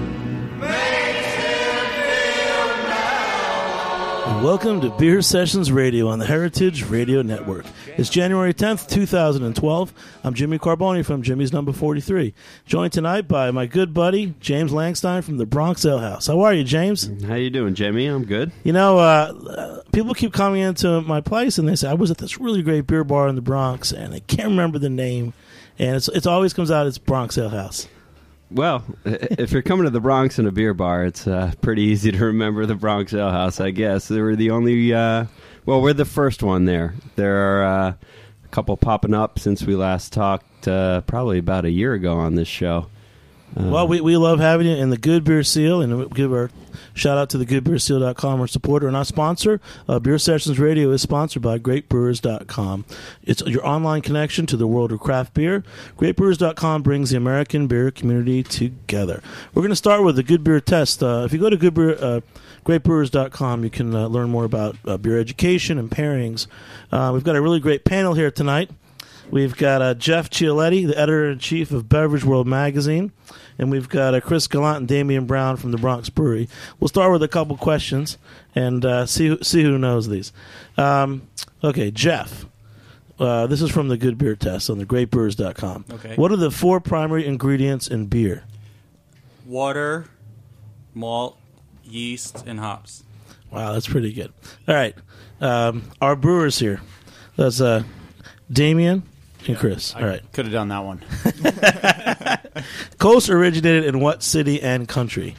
Welcome to Beer Sessions Radio on the Heritage Radio Network. It's January 10th, 2012. I'm Jimmy Carboni from Jimmy's Number 43. Joined tonight by my good buddy, James Langstein from the Bronx Ale House. How are you, James? How you doing, Jimmy? I'm good. You know, people keep coming into my place and they say, I was at this really great beer bar in the Bronx, and I can't remember the name. And it always comes out, it's Bronx Ale House. Well, if you're coming to the Bronx in a beer bar, it's pretty easy to remember the Bronx Ale House, I guess. They were the only, we're the first one there. There are a couple popping up since we last talked talked probably about a year ago on this show. Well, we love having you in the Good Beer Seal, and we'll give our shout out to the goodbeerseal.com, our supporter and our sponsor. Beer Sessions Radio is sponsored by greatbrewers.com. It's your online connection to the world of craft beer. Greatbrewers.com brings the American beer community together. We're going to start with the Good Beer Test. If you go to greatbrewers.com, you can learn more about beer education and pairings. We've got a really great panel here tonight. We've got Jeff Cialetti, the editor-in-chief of Beverage World Magazine, and we've got Chris Gallant and Damian Brown from the Bronx Brewery. We'll start with a couple questions and see who knows these. Okay, Jeff. This is from the Good Beer Test on the greatbrewers.com. Okay. What are the 4 primary ingredients in beer? Water, malt, yeast, and hops. Wow, that's pretty good. All right. Our brewers here. That's Damian and Chris. All right. Could have done that one. Coast originated in what city and country?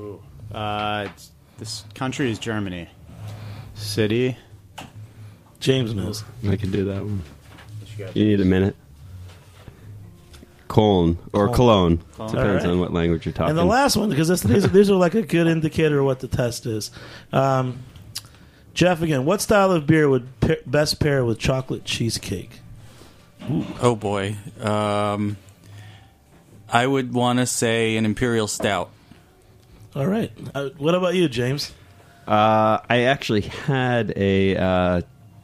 This country is Germany. City? James knows. I can do that one. You need a minute. Cologne or Cologne. Depends right. on what language you're talking. And the last one, because these are like a good indicator of what the test is. Jeff, again, what style of beer would best pair with chocolate cheesecake? Ooh. Oh, boy. I would want to say an imperial stout. All right. What about you, James? I actually had a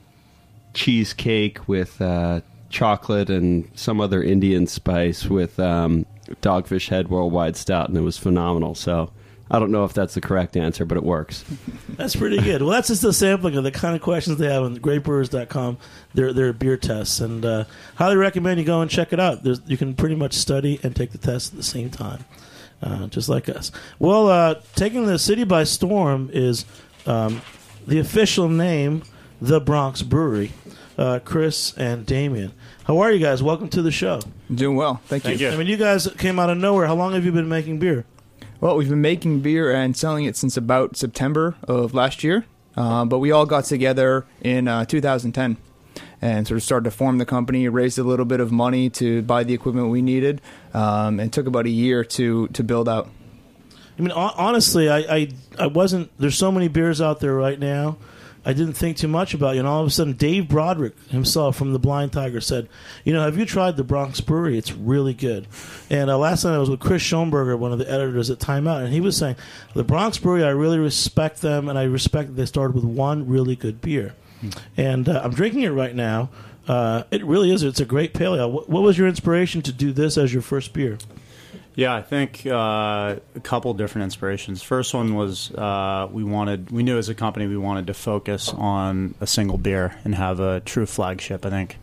cheesecake with chocolate and some other Indian spice with Dogfish Head Worldwide Stout, and it was phenomenal. So I don't know if that's the correct answer, but it works. That's pretty good. Well, that's just a sampling of the kind of questions they have on greatbrewers.com, their beer tests. And highly recommend you go and check it out. You can pretty much study and take the test at the same time, just like us. Well, taking the city by storm is the official name, The Bronx Brewery. Chris and Damian. How are you guys? Welcome to the show. Doing well. Thank you. I mean, you guys came out of nowhere. How long have you been making beer? Well, we've been making beer and selling it since about September of last year, but we all got together in 2010 and sort of started to form the company, raised a little bit of money to buy the equipment we needed, and took about a year to build out. I mean, honestly, I wasn't. There's so many beers out there right now. I didn't think too much about it. And all of a sudden, Dave Broderick himself from the Blind Tiger said, have you tried the Bronx Brewery? It's really good. And last night I was with Chris Schoenberger, one of the editors at Time Out, and he was saying, the Bronx Brewery, I really respect them, and I respect that they started with one really good beer. And I'm drinking it right now. It really is. It's a great pale ale. What was your inspiration to do this as your first beer? Yeah, I think a couple different inspirations. First one was we knew as a company we wanted to focus on a single beer and have a true flagship. I think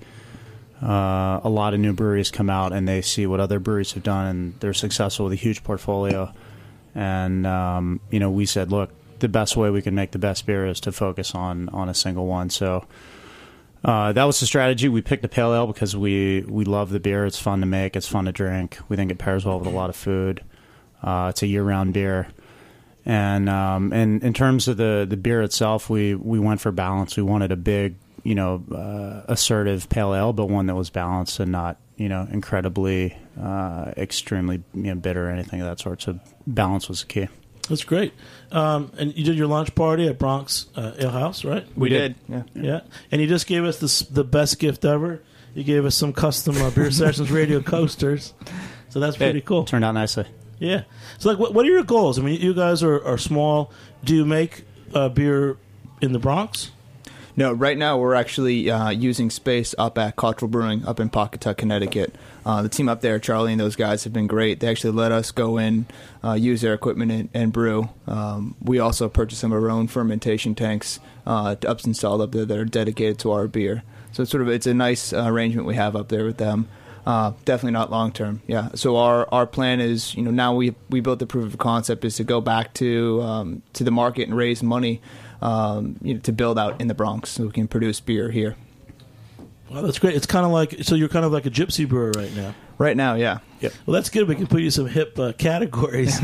a lot of new breweries come out and they see what other breweries have done and they're successful with a huge portfolio. And we said, look, the best way we can make the best beer is to focus on a single one. So that was the strategy. We picked a pale ale because we love the beer. It's fun to make. It's fun to drink. We think it pairs well with a lot of food. It's a year-round beer. And in terms of the beer itself, we went for balance. We wanted a big, assertive pale ale, but one that was balanced and not, incredibly, extremely bitter or anything of that sort. So balance was the key. That's great. And you did your launch party at Bronx Ale House, right? We did. Yeah. And you just gave us the best gift ever. You gave us some custom Beer Sessions radio coasters. So that's pretty cool. Turned out nicely. Yeah. So, what are your goals? I mean, you guys are small. Do you make beer in the Bronx? No, right now we're actually using space up at Cottrell Brewing up in Pawcatuck, Connecticut. The team up there, Charlie and those guys, have been great. They actually let us go in, use their equipment and brew. We also purchased some of our own fermentation tanks installed up there that are dedicated to our beer. So it's a nice arrangement we have up there with them. Definitely not long term. Yeah. So our plan is, now we built the proof of concept is to go back to the market and raise money. To build out in the Bronx so we can produce beer here. Well, that's great. It's kind of like, so you're kind of like a gypsy brewer right now. Right now, yeah. Well, that's good. We can put you some hip categories.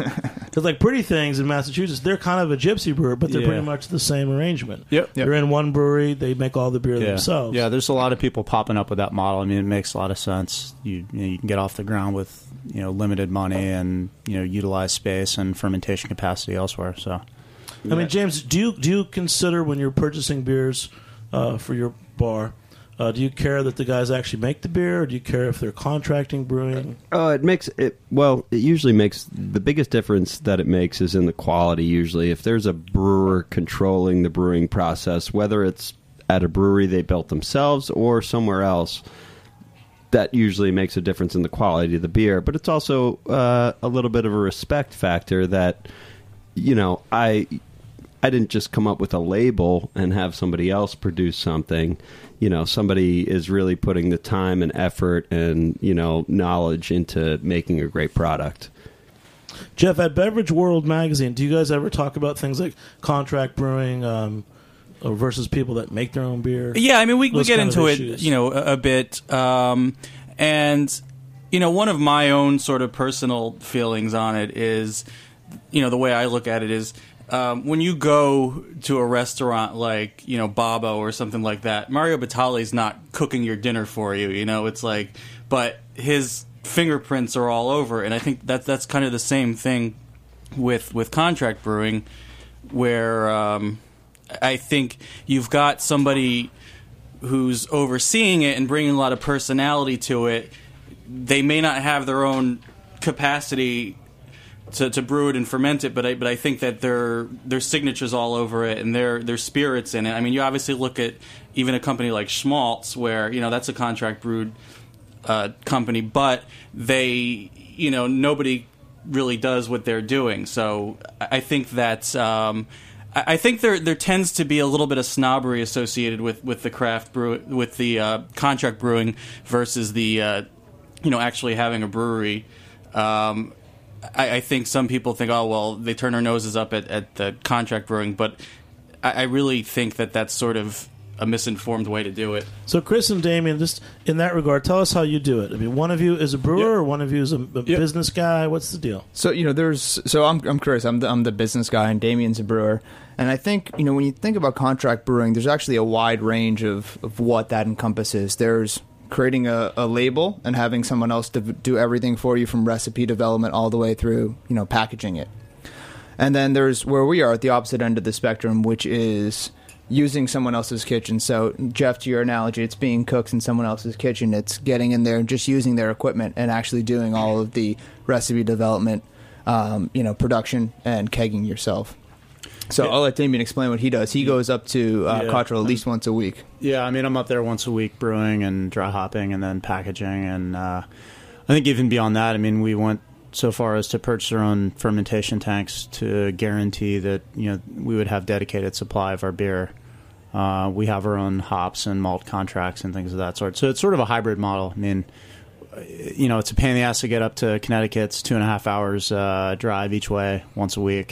Because like Pretty Things in Massachusetts, they're kind of a gypsy brewer, but they're pretty much the same arrangement. Yep. They're in one brewery, they make all the beer themselves. Yeah, there's a lot of people popping up with that model. I mean, it makes a lot of sense. You can get off the ground with limited money and utilize space and fermentation capacity elsewhere. So, I mean, James, do you consider when you're purchasing beers for your bar? Do you care that the guys actually make the beer, or do you care if they're contracting brewing? It usually makes the biggest difference that it makes is in the quality. Usually, if there's a brewer controlling the brewing process, whether it's at a brewery they built themselves or somewhere else, that usually makes a difference in the quality of the beer. But it's also a little bit of a respect factor that I didn't just come up with a label and have somebody else produce something. Somebody is really putting the time and effort and, knowledge into making a great product. Jeff, at Beverage World magazine, do you guys ever talk about things like contract brewing versus people that make their own beer? Yeah, I mean, we get into it, a bit. And, one of my own sort of personal feelings on it is, the way I look at it is, when you go to a restaurant like, Babbo or something like that, Mario Batali's not cooking your dinner for you, it's like, but his fingerprints are all over. And I think that's kind of the same thing with contract brewing, where I think you've got somebody who's overseeing it and bringing a lot of personality to it. They may not have their own capacity to brew it and ferment it, but I think that their signatures all over it and their spirits in it. I mean, you obviously look at even a company like Schmaltz, where that's a contract brewed company, but they nobody really does what they're doing. So I think that I think there tends to be a little bit of snobbery associated with the craft brew, with the contract brewing versus the actually having a brewery. I think some people think, oh, well, they turn their noses up at the contract brewing, but I really think that that's sort of a misinformed way to do it. So, Chris and Damien, just in that regard, tell us how you do it. I mean, one of you is a brewer, or one of you is a business guy. What's the deal? So, I'm curious. I'm the business guy, and Damien's a brewer. And I think, when you think about contract brewing, there's actually a wide range of what that encompasses. There's creating a label and having someone else do everything for you, from recipe development all the way through, packaging it. And then there's where we are at the opposite end of the spectrum, which is using someone else's kitchen. So, Jeff, to your analogy, it's being cooked in someone else's kitchen. It's getting in there and just using their equipment and actually doing all of the recipe development, production and kegging yourself. So I'll let Damien explain what he does. He goes up to Cottrell at least once a week. Yeah, I mean, I'm up there once a week brewing and dry hopping and then packaging. And I think even beyond that, I mean, we went so far as to purchase our own fermentation tanks to guarantee that, we would have dedicated supply of our beer. We have our own hops and malt contracts and things of that sort. So it's sort of a hybrid model. I mean, it's a pain in the ass to get up to Connecticut. It's 2.5 hours drive each way once a week.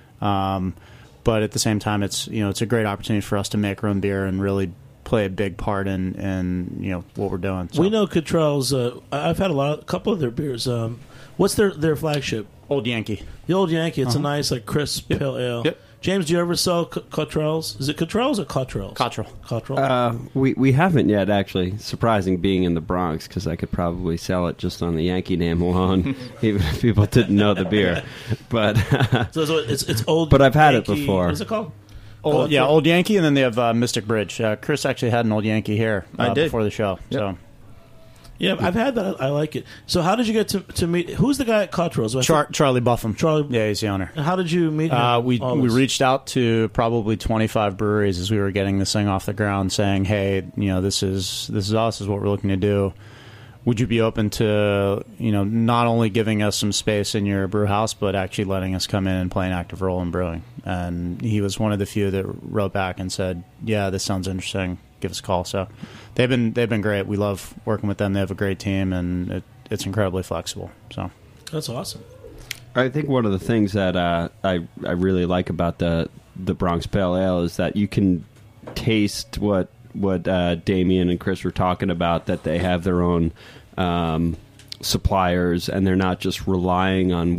But at the same time, it's a great opportunity for us to make our own beer and really play a big part in what we're doing. So. We know Cottrell's. I've had a couple of their beers. What's their flagship? Old Yankee. The Old Yankee. It's a nice, crisp pale ale. Yep. James, do you ever sell Cottrell's? Is it Cottrell's or Cottrell's? Cottrell. We haven't yet, actually. Surprising being in the Bronx, because I could probably sell it just on the Yankee name alone, even if people didn't know the beer. But so it's Old. But I've had Yankee. it before. What's it called? Old Yankee, and then they have Mystic Bridge. Chris actually had an Old Yankee here before the show. Yep. So. Yeah, I've had that. I like it. So how did you get to meet... Who's the guy at Cottrell's? Charlie Buffum. Yeah, he's the owner. And how did you meet him? We reached out to probably 25 breweries as we were getting this thing off the ground, saying, hey, this is us, is what we're looking to do. Would you be open to, not only giving us some space in your brew house, but actually letting us come in and play an active role in brewing? And he was one of the few that wrote back and said, yeah, this sounds interesting. Give us a call. So they've been great. We love working with them. They have a great team, and it's incredibly flexible. So that's awesome. I think one of the things that I really like about the Bronx Pale Ale is that you can taste what Damien and Chris were talking about, that they have their own suppliers, and they're not just relying on what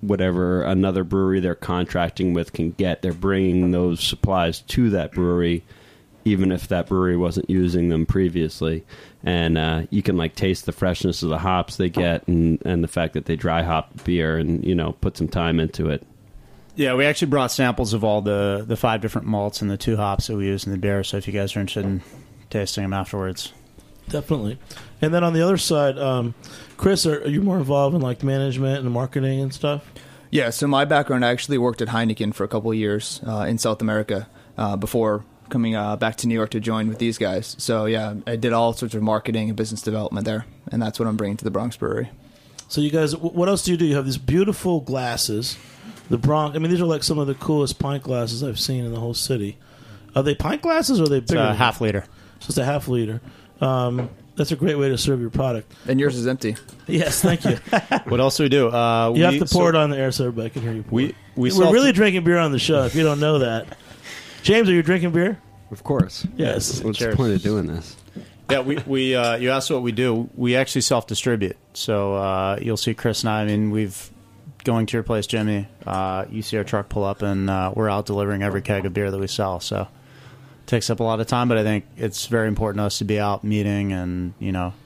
whatever another brewery they're contracting with can get. They're bringing those supplies to that brewery, even if that brewery wasn't using them previously. And you can like taste the freshness of the hops they get, and the fact that they dry hop beer and put some time into it. Yeah, we actually brought samples of all the 5 different malts and the 2 hops that we use in the beer. So if you guys are interested in tasting them afterwards, definitely. And then on the other side, Chris, are you more involved in like management and marketing and stuff? Yeah, so my background, I actually worked at Heineken for a couple of years in South America before coming back to New York to join with these guys. So yeah, I did all sorts of marketing and business development there, and that's what I'm bringing to the Bronx Brewery. So you guys, what else do you do? You have these beautiful glasses. The Bronx, I mean, these are like some of the coolest pint glasses I've seen in the whole city. Are they pint glasses or are they bigger? It's a half liter. So it's a half liter. That's a great way to serve your product. And yours is empty. Yes, thank you. What else do we do? You have to pour it on the air so everybody can hear you pour it. We're really drinking beer on the show, if you don't know that. James, are you drinking beer? Of course. Yes. What's the point of doing this? Yeah, we you asked what we do. We actually self-distribute. So you'll see Chris and I mean, we've going to your place, Jimmy. You see our truck pull up, and we're out delivering every keg of beer that we sell. So it takes up a lot of time, but I think it's very important to us to be out meeting and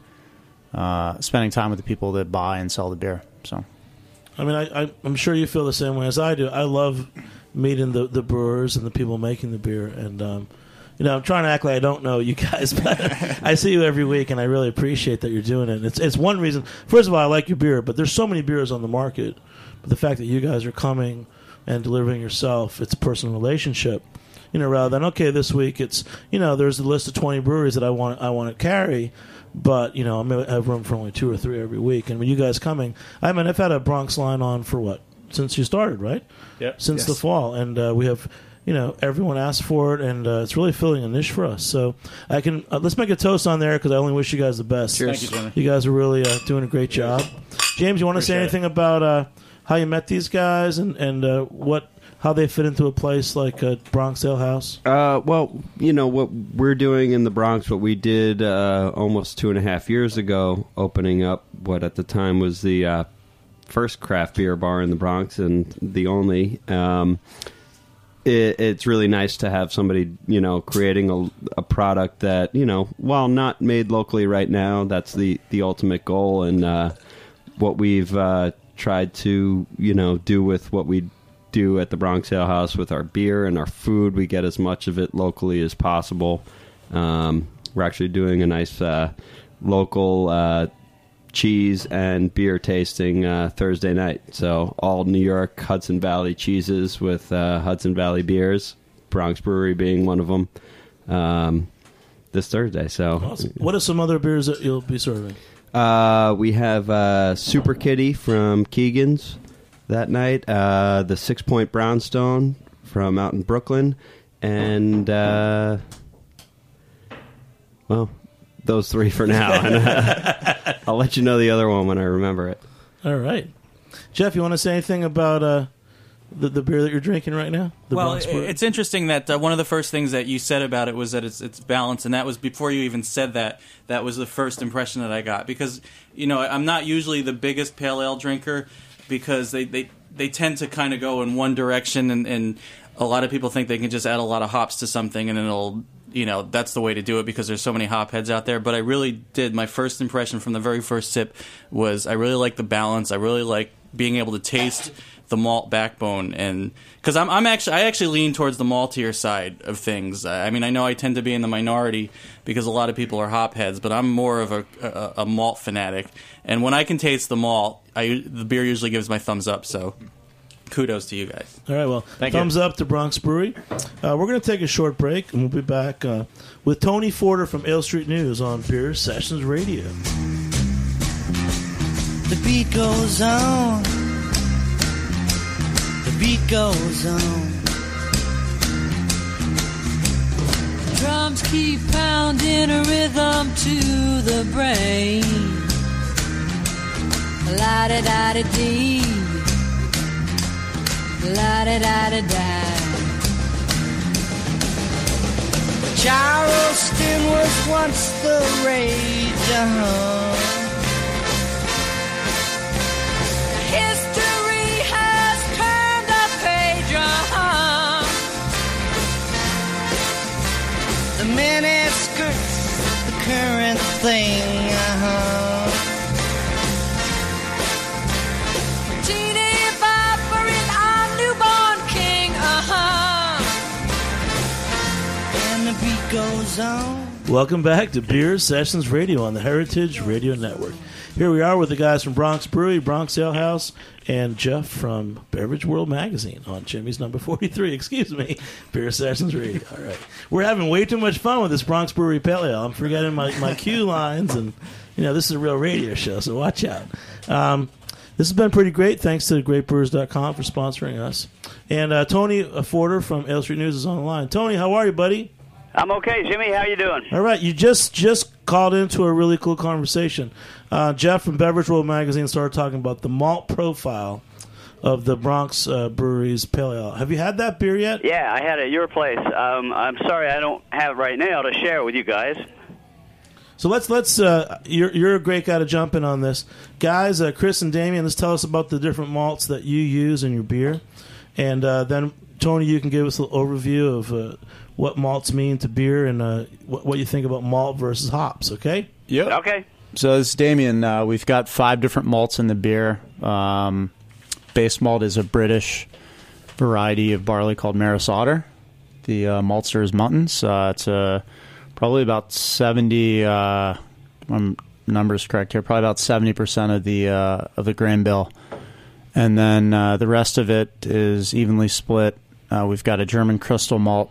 spending time with the people that buy and sell the beer. So, I mean, I'm sure you feel the same way as I do. I love meeting the brewers and the people making the beer, and I'm trying to act like I don't know you guys, but I see you every week, and I really appreciate that you're doing it. It's one reason. First of all, I like your beer, but there's so many beers on the market. But the fact that you guys are coming and delivering yourself, it's a personal relationship. Rather than this week it's there's a list of 20 breweries that I want to carry, but I have room for only 2 or 3 every week. And when you guys coming, I mean, I've had a Bronx line on for what, since you started, right? Yep. Since the fall, and we have. Everyone asked for it, and it's really filling a niche for us. So I can let's make a toast on there because I only wish you guys the best. Cheers. Thank you, Jimmy. You guys are really doing a great job. James, you want to say anything about how you met these guys and how they fit into a place like Bronx Ale House? Well, what we're doing in the Bronx, what we did almost 2.5 years ago, opening up what at the time was the first craft beer bar in the Bronx and the only. It's really nice to have somebody, creating a product that, while not made locally right now, that's the ultimate goal. And what we've tried to, do with what we do at the Bronx Ale House with our beer and our food, we get as much of it locally as possible. We're actually doing a nice local cheese and beer tasting Thursday night. So all New York Hudson Valley cheeses with Hudson Valley beers, Bronx Brewery being one of them, this Thursday. So, awesome. What are some other beers that you'll be serving? We have Super Kitty from Keegan's that night, the 6 Point Brownstone from out in Brooklyn, and those 3 for now. And I'll let you know the other one when I remember it. All right. Jeff, you want to say anything about the beer that you're drinking right now? It's interesting that one of the first things that you said about it was that it's balanced, and that was before you even said that. That was the first impression that I got. Because, I'm not usually the biggest pale ale drinker because they tend to kind of go in one direction, and a lot of people think they can just add a lot of hops to something and it'll... that's the way to do it because there's so many hop heads out there. But I really did. My first impression from the very first sip was I really like the balance. I really like being able to taste the malt backbone, and because I actually lean towards the maltier side of things. I mean, I know I tend to be in the minority because a lot of people are hop heads, but I'm more of a malt fanatic. And when I can taste the malt, the beer usually gives my thumbs up. So. Kudos to you guys. All right, well, thumbs up to Bronx Brewery. We're going to take a short break, and we'll be back with Tony Forder from Ale Street News on Beer Sessions Radio. The beat goes on. The beat goes on. Drums keep pounding a rhythm to the brain. La-da-da-da-dee. La-da-da-da-da. Charleston was once the rage, History has thing. Teeny Bopper is our newborn king. And the beat goes on. Welcome back to Beer Sessions Radio on the Heritage Radio Network. Here we are with the guys from Bronx Brewery, Bronx Ale House, and Jeff from Beverage World Magazine on Jimmy's number 43. Excuse me, Beer Sessions Radio. All right, we're having way too much fun with this Bronx Brewery Pale Ale. I'm forgetting my cue lines, and this is a real radio show, so watch out. This has been pretty great. Thanks to GreatBrewers.com for sponsoring us. And Tony Forder from Ale Street News is on the line. Tony, how are you, buddy? I'm okay, Jimmy. How you doing? All right, you just called into a really cool conversation. Jeff from Beverage World Magazine started talking about the malt profile of the Bronx Brewery's Pale Ale. Have you had that beer yet? Yeah, I had it at your place. I'm sorry I don't have it right now to share with you guys. So let's you're a great guy to jump in on this. Guys, Chris and Damien, let's tell us about the different malts that you use in your beer. And then, Tony, you can give us a little overview of what malts mean to beer and what you think about malt versus hops, okay? Yep. Okay. So this is Damien. We've got 5 different malts in the beer. Base malt is a British variety of barley called Maris Otter. The maltster is Muntons. It's probably about 70, my number's correct here, probably about 70% of the grain bill. And then the rest of it is evenly split. We've got a German crystal malt.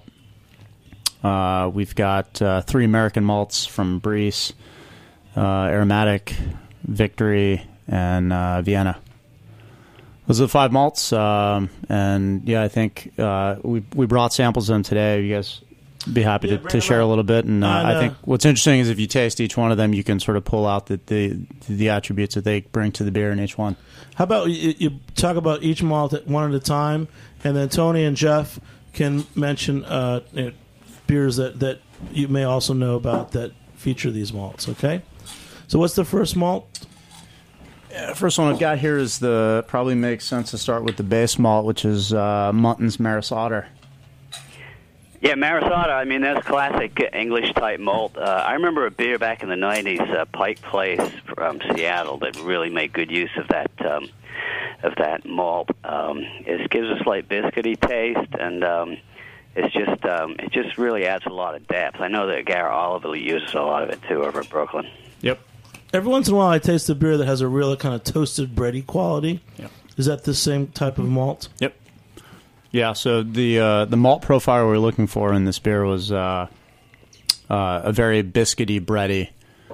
We've got 3 American malts from Briess, Aromatic, Victory, and Vienna. Those are the 5 malts, and yeah, I think we brought samples of them today. You guys be happy to share a little bit, and I think what's interesting is if you taste each one of them, you can sort of pull out the attributes that they bring to the beer in each one. How about you talk about each malt one at a time, and then Tony and Jeff can mention beers that you may also know about that feature these malts, okay? So what's the first malt? Yeah, first one I've got here is probably makes sense to start with the base malt, which is Muntons Maris Otter. Yeah, Maris Otter, I mean, that's classic English-type malt. I remember a beer back in the 90s, Pike Place from Seattle, that really made good use of that malt. It gives a slight biscuity taste, and it just really adds a lot of depth. I know that Garrett Oliver uses a lot of it, too, over in Brooklyn. Yep. Every once in a while, I taste a beer that has a real kind of toasted bready quality. Yep. Is that the same type of malt? Yep. Yeah, so the malt profile we were looking for in this beer was a very biscuity, bready,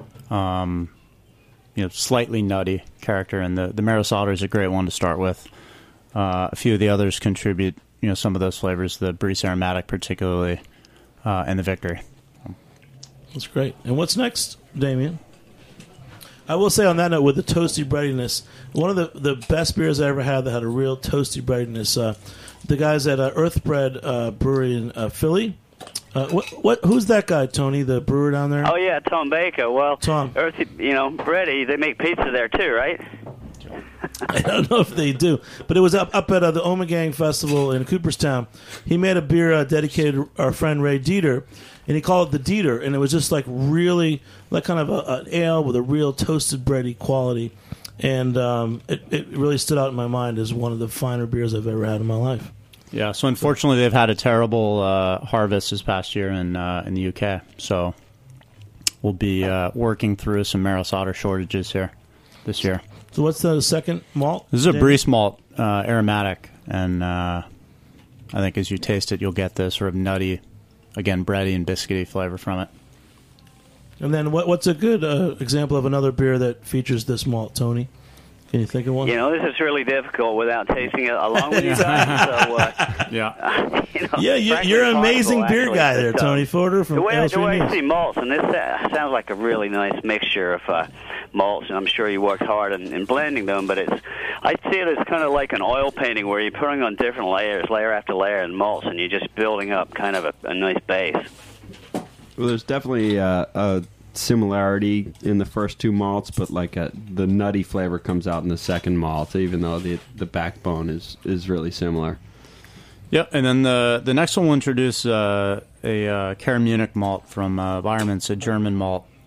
slightly nutty character, and the Maris Otter is a great one to start with. A few of the others contribute, some of those flavors, the Briess Aromatic particularly, and the Victory. That's great. And what's next, Damien? I will say on that note, with the toasty breadiness, one of the best beers I ever had that had a real toasty breadiness, the guys at Earthbread Brewery in Philly. Who's that guy, Tony, the brewer down there? Oh, yeah, Tom Baker. Well, Tom. Earthy, bready, they make pizza there too, right? I don't know if they do, but it was up at the Omegang Festival in Cooperstown. He made a beer dedicated to our friend Ray Dieter, and he called it the Dieter, and it was just like really like kind of an ale with a real toasted bready quality, and it really stood out in my mind as one of the finer beers I've ever had in my life. Yeah, so unfortunately they've had a terrible harvest this past year in the UK, so we'll be working through some Maris Otter shortages here this year. So what's the second malt? This is a Briess malt, aromatic, and I think as you taste it, you'll get the sort of nutty, again, bready and biscuity flavor from it. And then what's a good example of another beer that features this malt, Tony? Can you think of one? This is really difficult without tasting it along with you guys. So, yeah. You're an amazing beer guy there, Tony Forder from the way News. I see malts, and this sounds like a really nice mixture of malts, and I'm sure you worked hard in blending them, but I see it as kind of like an oil painting where you're putting on different layers, layer after layer, in malts, and you're just building up kind of a nice base. Well, there's definitely a similarity in the first 2 malts, but the nutty flavor comes out in the second malt, even though the backbone is really similar. Yep, and then the next one will introduce a Kara Munich malt from Bayerman's, a German malt,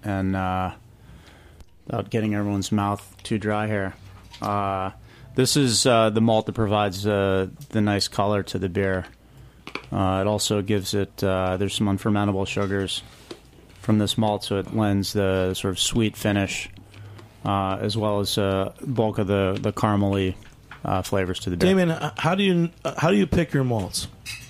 and without getting everyone's mouth too dry here. This is the malt that provides the nice color to the beer. It also gives it, there's some unfermentable sugars from this malt, so it lends the sort of sweet finish, as well as bulk of the caramely flavors to the beer. Damien, how do you pick your malts?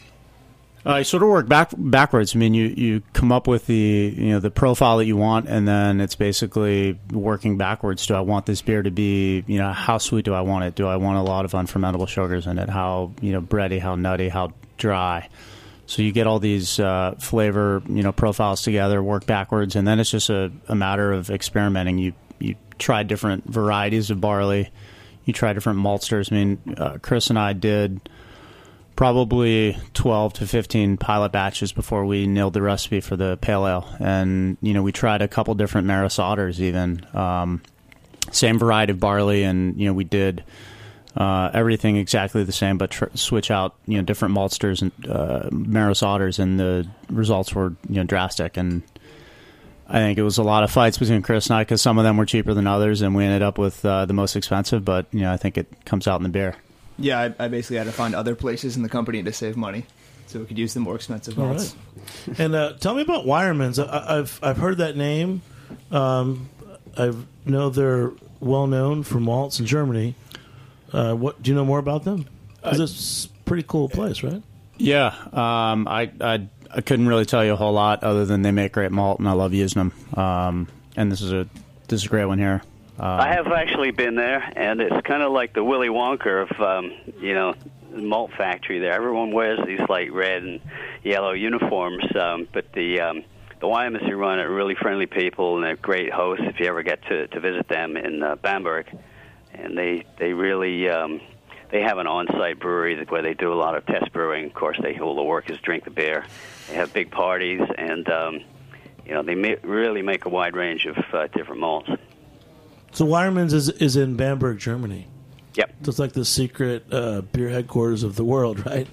I sort of work backwards. I mean, you come up with the profile that you want, and then it's basically working backwards. Do I want this beer to be, how sweet do I want it? Do I want a lot of unfermentable sugars in it? How, bready, how nutty, how dry? So you get all these flavor, profiles together, work backwards, and then it's just a matter of experimenting. You try different varieties of barley. You try different maltsters. I mean, Chris and I did probably 12 to 15 pilot batches before we nailed the recipe for the pale ale. And, we tried a couple different Maris Otters even. Same variety of barley, and, we did everything exactly the same, but switch out, different maltsters and Maris Otters, and the results were, drastic. And I think it was a lot of fights between Chris and I, because some of them were cheaper than others, and we ended up with the most expensive, but, I think it comes out in the beer. Yeah, I basically had to find other places in the company to save money, so we could use the more expensive malts. Right. And tell me about Weyermann's. I've heard that name. I know they're well known for malts in Germany. What do you know more about them? 'Cause it's a pretty cool place, right? Yeah, I couldn't really tell you a whole lot other than they make great malt, and I love using them. And this is a great one here. I have actually been there, and it's kind of like the Willy Wonka of, the malt factory there. Everyone wears these, like, red and yellow uniforms, but the Weyermanns who run it are really friendly people, and they're great hosts if you ever get to visit them in Bamberg. And they really, they have an on-site brewery where they do a lot of test brewing. Of course, all the workers drink the beer. They have big parties, and, they really make a wide range of different malts. So Weyermann's is in Bamberg, Germany. Yep. So it's like the secret beer headquarters of the world, right?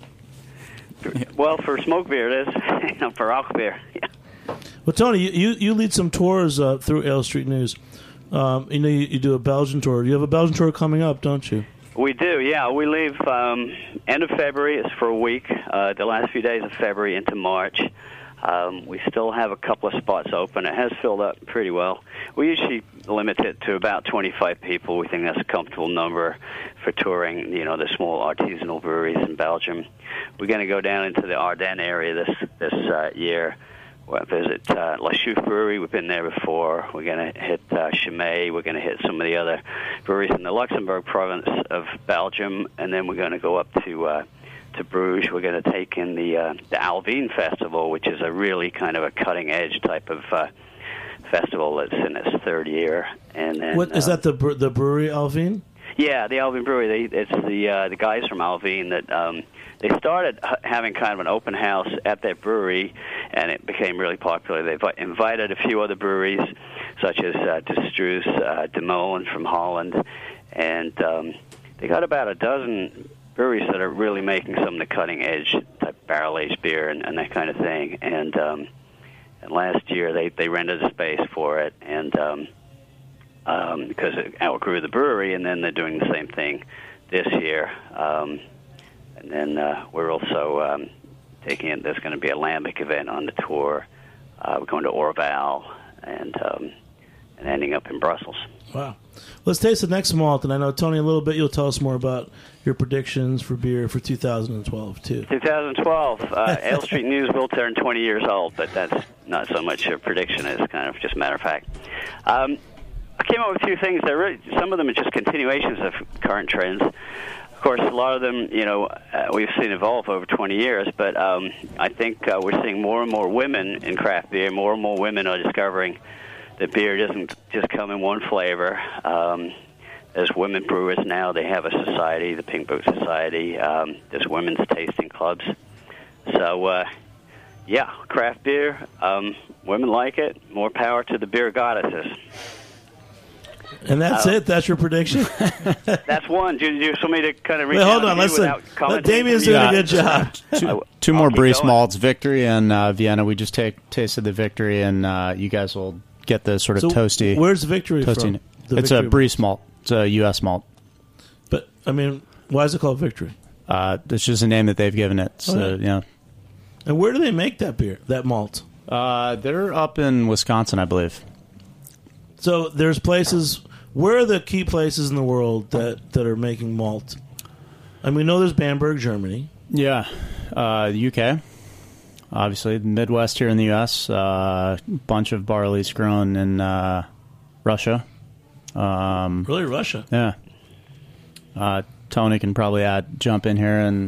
Well, for smoke beer it is. For alcohol beer, yeah. Well, Tony, you lead some tours through Ale Street News. You do a Belgian tour. You have a Belgian tour coming up, don't you? We do, yeah. We leave end of February. It's for a week. The last few days of February into March. We still have a couple of spots open. It has filled up pretty well. We usually limit it to about 25 people. We think that's a comfortable number for touring, the small artisanal breweries in Belgium. We're going to go down into the Ardennes area this year. We'll visit La Chouffe Brewery. We've been there before. We're going to hit Chimay. We're going to hit some of the other breweries in the Luxembourg province of Belgium, and then we're going to go up to Bruges. We're going to take in the Alvin Festival, which is a really kind of a cutting-edge type of festival that's in its third year. And then, what is that? The brewery Alvin? Yeah, the Alvin Brewery. It's the guys from Alvin that they started having kind of an open house at their brewery, and it became really popular. They invited a few other breweries, such as De Struis, De Molen from Holland, and they got about a dozen breweries that are really making some of the cutting-edge type barrel-aged beer and that kind of thing. And last year they rented a space for it, and because it outgrew the brewery, and then they're doing the same thing this year. And then we're also taking it. There's going to be a lambic event on the tour. We're going to Orval and ending up in Brussels. Wow. Let's taste the next malt, and I know, Tony, a little bit you'll tell us more about your predictions for beer for 2012, too. 2012. Ale Street News will turn 20 years old, but that's not so much a prediction as kind of just a matter of fact. I came up with a few things that really, some of them are just continuations of current trends. Of course, a lot of them, we've seen evolve over 20 years, but I think we're seeing more and more women in craft beer. More and more women are discovering that beer doesn't just come in one flavor. There's women brewers now. They have a society, the Pink Boot Society. There's women's tasting clubs. So, craft beer. Women like it. More power to the beer goddesses. And that's it? That's your prediction? That's one. Do you want me to kind of reach hold out on, to you listen. without commenting? Damien's doing a good job. Two more keep Brice going. malts, Victory and Vienna. We just tasted the Victory, and you guys will get the sort of So toasty. where's Victory toasty. from? The It's a Victory- Brice malt. It's a U.S. malt. But I mean, why is it called Victory? It's just a name that they've given it. So, Okay. And where do they make that beer? That malt? They're up in Wisconsin, I believe. So there's places. Where are the key places in the world that are making malt? I mean, we know there's Bamberg, Germany. Yeah, UK. Obviously, the Midwest here in the U.S. Bunch of barley's grown in Russia. Really, Russia? Yeah. Tony can probably jump in here and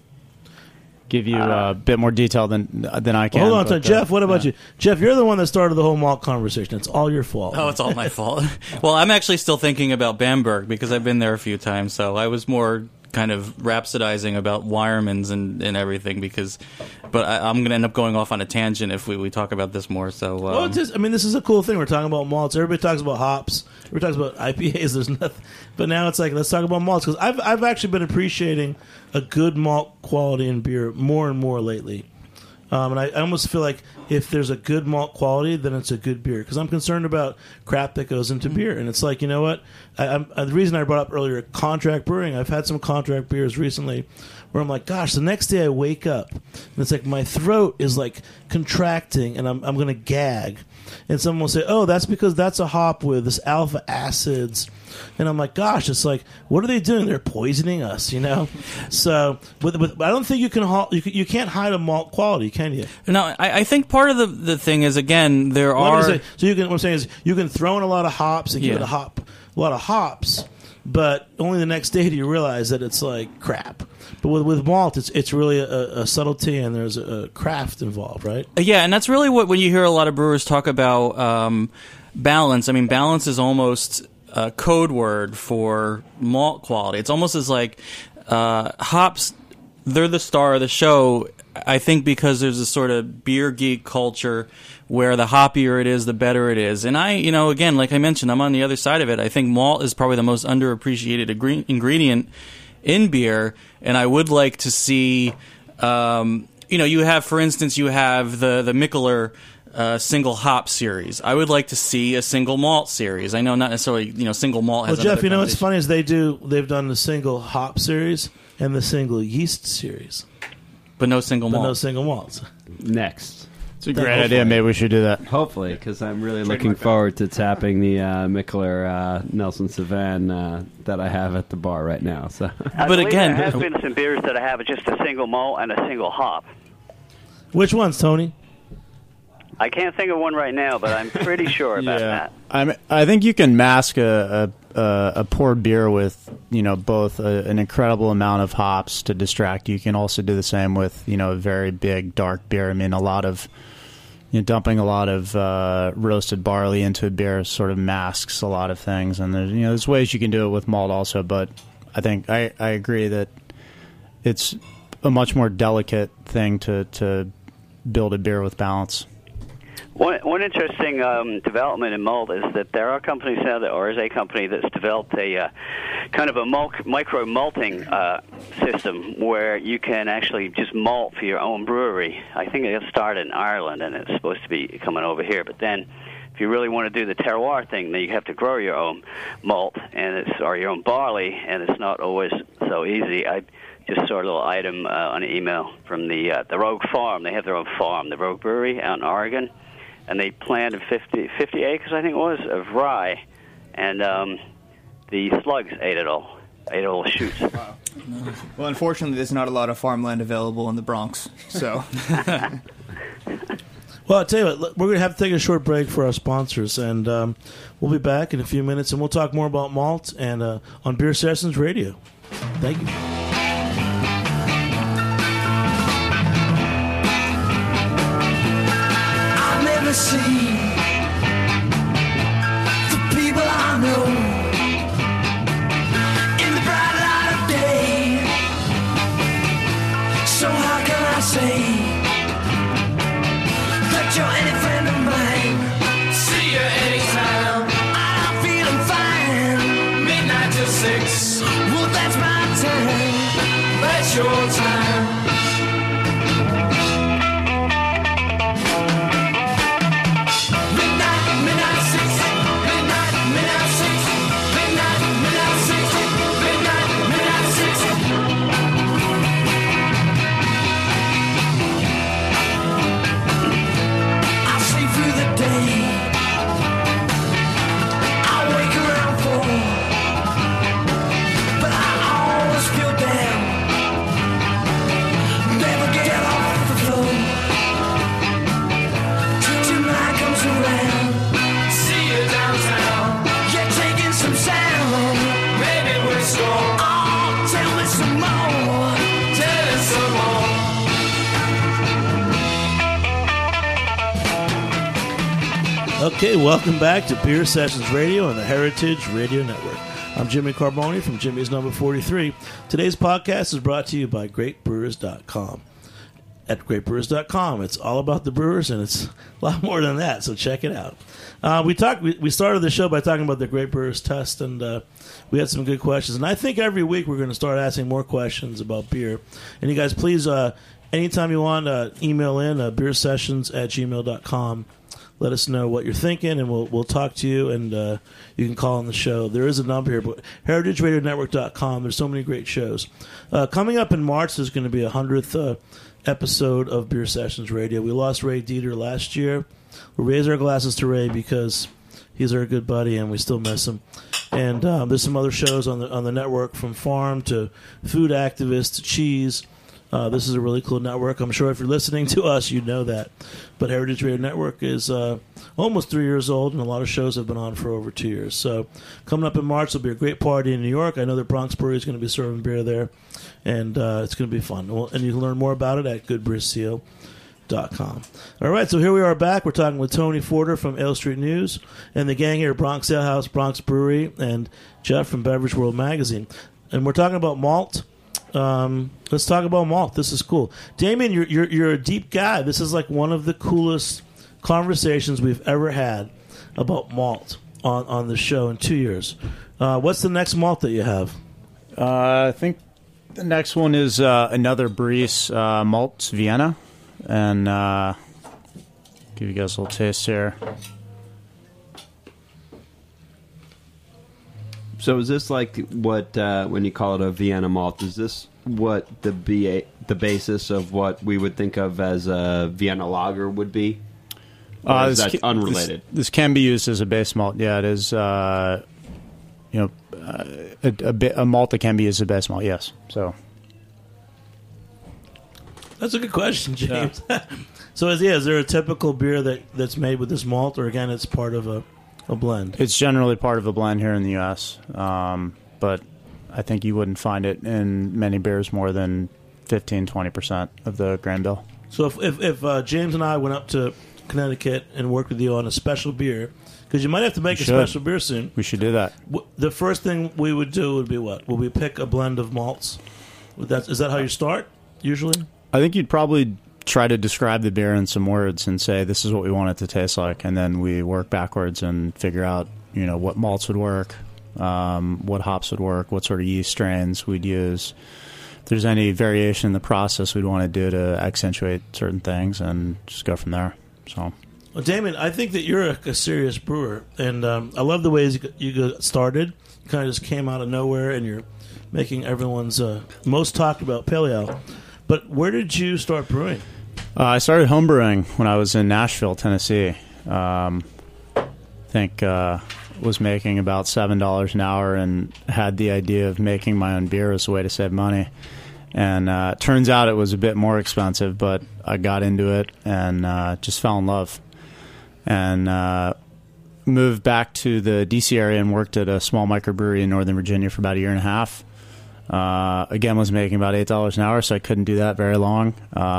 give you a bit more detail than I can. Hold on, Jeff. What about you, Jeff? You're the one that started the whole malt conversation. It's all your fault. Oh, it's all my fault. Well, I'm actually still thinking about Bamberg because I've been there a few times. So I was more kind of rhapsodizing about Weyermann's and everything but I'm going to end up going off on a tangent if we talk about this more. So, well, it's just, I mean, this is a cool thing. We're talking about malts. Everybody talks about hops. Everybody talks about IPAs. There's nothing, but now it's like let's talk about malts because I've actually been appreciating a good malt quality in beer more and more lately. And I almost feel like if there's a good malt quality, then it's a good beer. Because I'm concerned about crap that goes into beer. And it's like, you know what? The reason I brought up earlier contract brewing, I've had some contract beers recently where I'm like, gosh, the next day I wake up and it's like my throat is like contracting and I'm going to gag. And someone will say, oh, that's because that's a hop with this alpha acids. And I'm like, gosh, it's like, what are they doing? They're poisoning us, you know? So, but I don't think you can't hide a malt quality, can you? No, I think part of the thing is, again, what I'm saying is you can throw in a lot of hops and give it a lot of hops, but only the next day do you realize that it's like crap. But with malt, it's really a subtlety and there's a craft involved, right? Yeah, and that's really when you hear a lot of brewers talk about balance. I mean, balance is almost a code word for malt quality. It's almost as like hops, they're the star of the show, I think, because there's a sort of beer geek culture where the hoppier it is, the better it is. And again, like I mentioned, I'm on the other side of it. I think malt is probably the most underappreciated ingredient in beer, and I would like to see, you have, for instance, the Mikkeller single hop series. I would like to see a single malt series. I know not necessarily, single malt has. Well, Jeff, what's funny is they've done the single hop series and the single yeast series, but no single malt. No single malts. Next. It's a great idea. Maybe we should do that. Hopefully, because I'm really looking forward to tapping the Mikkeller Nelson Savan that I have at the bar right now. So, but again, there have been some beers that I have just a single malt and a single hop. Which ones, Tony? I can't think of one right now, but I'm pretty sure about that. I think you can mask a poured beer with both an incredible amount of hops to distract you. You can also do the same with a very big dark beer. I mean, a lot of dumping a lot of roasted barley into a beer sort of masks a lot of things, and there's ways you can do it with malt also. But I think I agree that it's a much more delicate thing to build a beer with balance. One interesting development in malt is that there are companies now or is a company that's developed a kind of a micro malting system where you can actually just malt for your own brewery. I think it started in Ireland and it's supposed to be coming over here. But then, if you really want to do the terroir thing, then you have to grow your own malt or your own barley, and it's not always so easy. I just saw a little item on an email from the Rogue Farm. They have their own farm, the Rogue Brewery out in Oregon. And they planted 50 acres, I think it was, of rye, and the slugs ate it all shoots. Wow. Well, unfortunately, there's not a lot of farmland available in the Bronx, so. Well, I'll tell you what, we're going to have to take a short break for our sponsors, and we'll be back in a few minutes, and we'll talk more about malt and on Beer Sessions Radio. Thank you. See the people I know in the bright light of day. So how can I say that you're any friend of mine? See you anytime. I'm feeling fine. Midnight till 6. Well, that's my time. That's your time. Midnight Okay, welcome back to Beer Sessions Radio on the Heritage Radio Network. I'm Jimmy Carboni from Jimmy's Number 43. Today's podcast is brought to you by GreatBrewers.com. At GreatBrewers.com, it's all about the brewers, and it's a lot more than that, so check it out. We started the show by talking about the Great Brewers Test, and we had some good questions. And I think every week we're going to start asking more questions about beer. And you guys, please, anytime you want, email in beersessions@gmail.com. Let us know what you're thinking, and we'll talk to you, and you can call on the show. There is a number here, but heritageradionetwork.com. There's so many great shows. Coming up in March, there's going to be a 100th episode of Beer Sessions Radio. We lost Ray Dieter last year. We raise our glasses to Ray because he's our good buddy, and we still miss him. And there's some other shows on the network, from farm to food activists to cheese. This is a really cool network. I'm sure if you're listening to us, you know that. But Heritage Radio Network is almost 3 years old, and a lot of shows have been on for over 2 years. So coming up in March, there'll be a great party in New York. I know the Bronx Brewery is going to be serving beer there, and it's going to be fun. And you can learn more about it at goodbrewsco.com. All right, so here we are back. We're talking with Tony Forder from Ale Street News and the gang here at Bronx Ale House, Bronx Brewery, and Jeff from Beverage World Magazine. And we're talking about malt. Let's talk about malt. This is cool. Damien, you're a deep guy. This is like one of the coolest conversations we've ever had about malt on the show in 2 years. What's the next malt that you have? I think the next one is another Briess Malts Vienna. And give you guys a little taste here. So is this like what, when you call it a Vienna malt, is this what the basis of what we would think of as a Vienna lager would be? Or is that unrelated? This can be used as a base malt. Yeah, it is. A malt that can be used as a base malt. Yes. So that's a good question, James. Yeah. So is there a typical beer that's made with this malt, or again, it's part of a blend? It's generally part of a blend here in the U.S., but I think you wouldn't find it in many beers more than 15-20% of the grain bill. So if James and I went up to Connecticut and worked with you on a special beer, because you might have to make a special beer soon. We should do that. The first thing we would do would be what? Would we pick a blend of malts? Is that how you start, usually? I think you'd probably try to describe the beer in some words and say, this is what we want it to taste like. And then we work backwards and figure out, what malts would work, what hops would work, what sort of yeast strains we'd use. If there's any variation in the process we'd want to do to accentuate certain things, and just go from there. So, well, Damien, I think that you're a serious brewer, and I love the ways you got started. You kind of just came out of nowhere, and you're making everyone's most talked about pale ale. But where did you start brewing? I started homebrewing when I was in Nashville, Tennessee. I think was making about $7 an hour, and had the idea of making my own beer as a way to save money. And turns out it was a bit more expensive, but I got into it and just fell in love. And moved back to the D.C. area and worked at a small microbrewery in Northern Virginia for about a year and a half. Again, was making about $8 an hour, so I couldn't do that very long.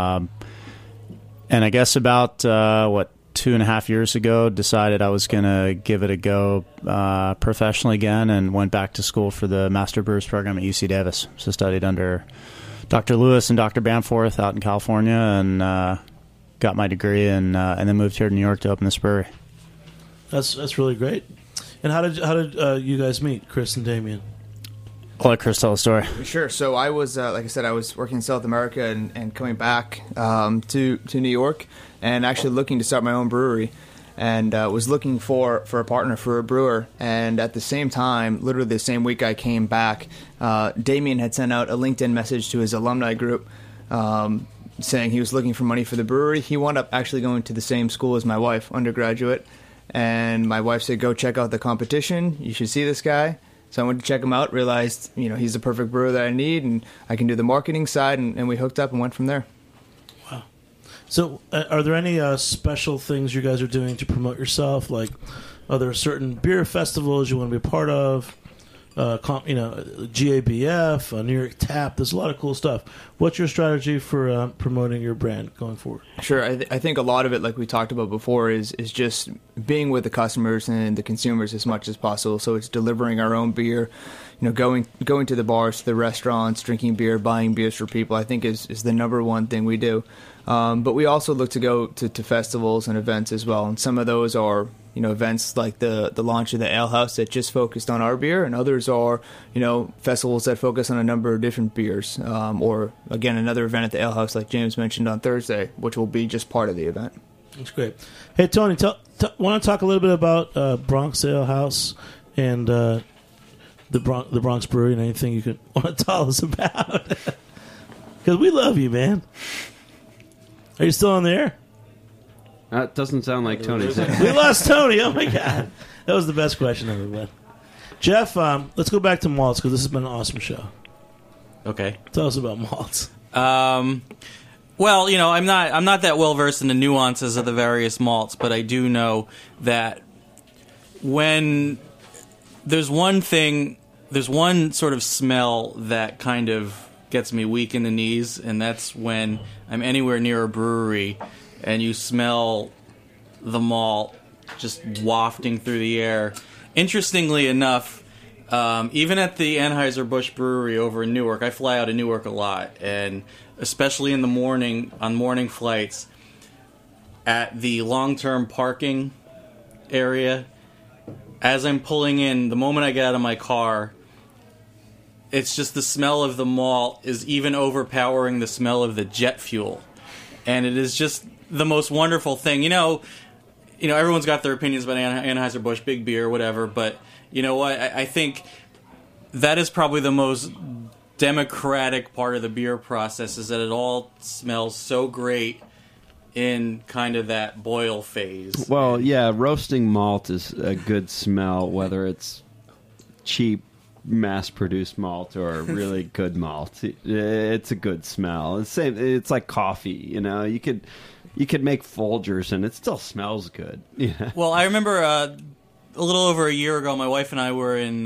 And I guess about, 2.5 years ago, decided I was going to give it a go professionally again, and went back to school for the Master Brewers program at UC Davis. So studied under Dr. Lewis and Dr. Bamforth out in California, and got my degree, and then moved here to New York to open this brewery. That's really great. And how did you guys meet, Chris and Damien? I'll let Chris tell the story. Sure. So I was, like I said, I was working in South America and coming back to New York, and actually looking to start my own brewery, and was looking for a partner, for a brewer. And at the same time, literally the same week I came back, Damien had sent out a LinkedIn message to his alumni group saying he was looking for money for the brewery. He wound up actually going to the same school as my wife, undergraduate, and my wife said, go check out the competition. You should see this guy. So I went to check him out, realized, he's the perfect brewer that I need, and I can do the marketing side, and we hooked up and went from there. Wow. So are there any special things you guys are doing to promote yourself? Like, are there certain beer festivals you want to be a part of? GABF, New York Tap. There's a lot of cool stuff. What's your strategy for promoting your brand going forward? Sure. I think a lot of it, like we talked about before, is just being with the customers and the consumers as much as possible. So it's delivering our own beer, going to the bars, to the restaurants, drinking beer, buying beers for people, I think is the number one thing we do. But we also look to go to festivals and events as well. And some of those are, events like the launch of the Ale House that just focused on our beer, and others are, festivals that focus on a number of different beers. Or, again, another event at the Ale House like James mentioned on Thursday, which will be just part of the event. That's great. Hey, Tony, want to talk a little bit about Bronx Ale House and the Bronx Brewery and anything you want to tell us about? Because we love you, man. Are you still on the air? That doesn't sound like Tony's there. We lost Tony. Oh, my God. That was the best question ever, man. Jeff, let's go back to malts because this has been an awesome show. Okay. Tell us about malts. Well, I'm not that well versed in the nuances of the various malts, but I do know that when there's one sort of smell that kind of gets me weak in the knees, and that's when I'm anywhere near a brewery and you smell the malt just wafting through the air. Interestingly enough, even at the Anheuser-Busch Brewery over in Newark, I fly out of Newark a lot, and especially in the morning, on morning flights, at the long-term parking area, as I'm pulling in, the moment I get out of my car, it's just the smell of the malt is even overpowering the smell of the jet fuel. And it is just the most wonderful thing. Everyone's got their opinions about Anheuser-Busch, big beer, whatever, but you know what? I think that is probably the most democratic part of the beer process, is that it all smells so great in kind of that boil phase. Well, yeah, roasting malt is a good smell, whether it's cheap mass-produced malt or really good malt. It's a good smell. It's like coffee, You could make Folgers and it still smells good. Yeah. Well, I remember a little over a year ago, my wife and I were in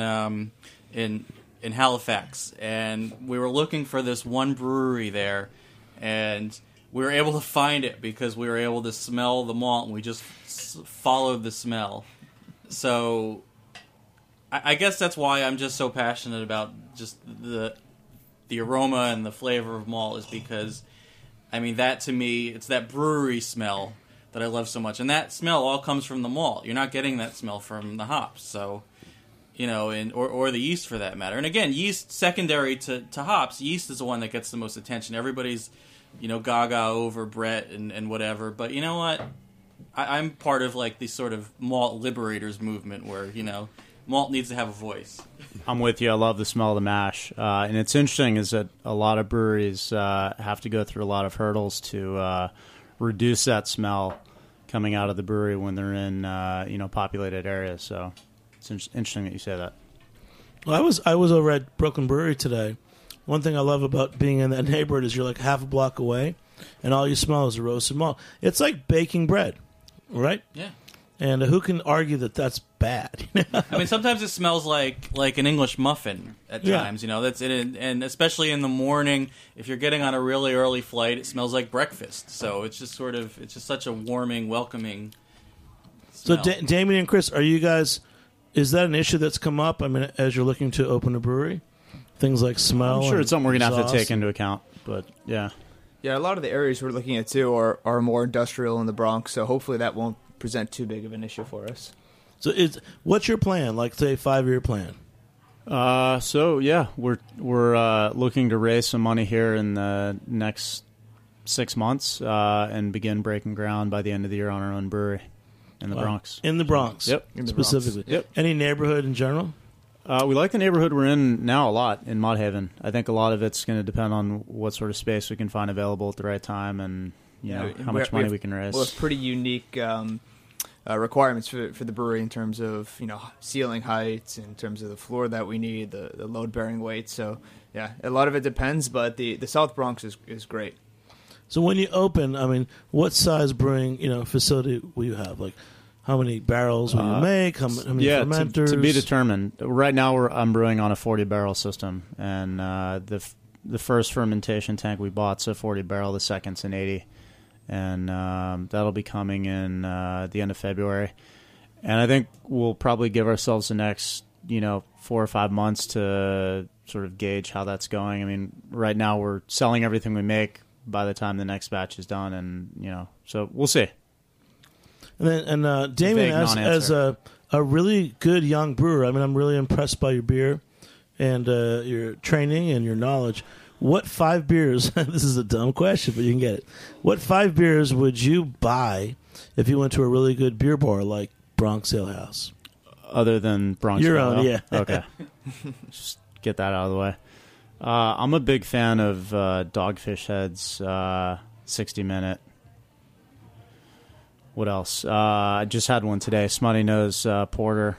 Halifax, and we were looking for this one brewery there, and we were able to find it because we were able to smell the malt, and we just followed the smell. So I guess that's why I'm just so passionate about just the aroma and the flavor of malt, is because, that to me, it's that brewery smell that I love so much. And that smell all comes from the malt. You're not getting that smell from the hops. So, or the yeast for that matter. And again, yeast secondary to hops. Yeast is the one that gets the most attention. Everybody's, gaga over Brett and whatever. But you know what? I'm part of like the sort of malt liberators movement where, malt needs to have a voice. I'm with you. I love the smell of the mash. And it's interesting is that a lot of breweries have to go through a lot of hurdles to reduce that smell coming out of the brewery when they're in populated areas. So it's interesting that you say that. Well, I was over at Brooklyn Brewery today. One thing I love about being in that neighborhood is you're like half a block away, and all you smell is a roasted malt. It's like baking bread, right? Yeah. And who can argue that that's bad? Sometimes it smells like an English muffin at times. That's it, and especially in the morning, if you're getting on a really early flight, it smells like breakfast. So it's just such a warming, welcoming smell. So, Damien and Chris, are you guys? Is that an issue that's come up? As you're looking to open a brewery, things like smell. I'm sure it's something we're gonna have exhaust to take into account. But yeah, a lot of the areas we're looking at too are more industrial in the Bronx. So hopefully that won't present too big of an issue for us. So what's your plan? Like, say, 5-year plan? We're looking to raise some money here in the next 6 months and begin breaking ground by the end of the year on our own brewery in the Bronx. In the Bronx, yep, specifically. Yep. Any neighborhood in general? We like the neighborhood we're in now a lot in Mud Haven. I think a lot of it's going to depend on what sort of space we can find available at the right time and how much money we can raise. Well, it's pretty unique requirements for the brewery in terms of ceiling heights, in terms of the floor that we need, the load bearing weight. So yeah, a lot of it depends, but the South Bronx is great. So when you open, what size brewing facility will you have? Like How many barrels will you make? How many fermenters? To be determined. Right now, I'm brewing on a 40-barrel system, and the first fermentation tank we bought's a 40-barrel. The second's an 80, and that'll be coming in the end of February. And I think we'll probably give ourselves the next 4 or 5 months to sort of gauge how that's going. I mean, right now we're selling everything we make by the time the next batch is done, and so we'll see. And Damien, as a really good young brewer, I mean, I'm really impressed by your beer and your training and your knowledge. What 5 beers, this is a dumb question, but you can get it. What 5 beers would you buy if you went to a really good beer bar like Bronx Ale House? Other than Bronx Your Ale? own, yeah. Okay. Just get that out of the way. I'm a big fan of Dogfish Head's 60-minute. What else? I just had one today. Smutty Nose Porter.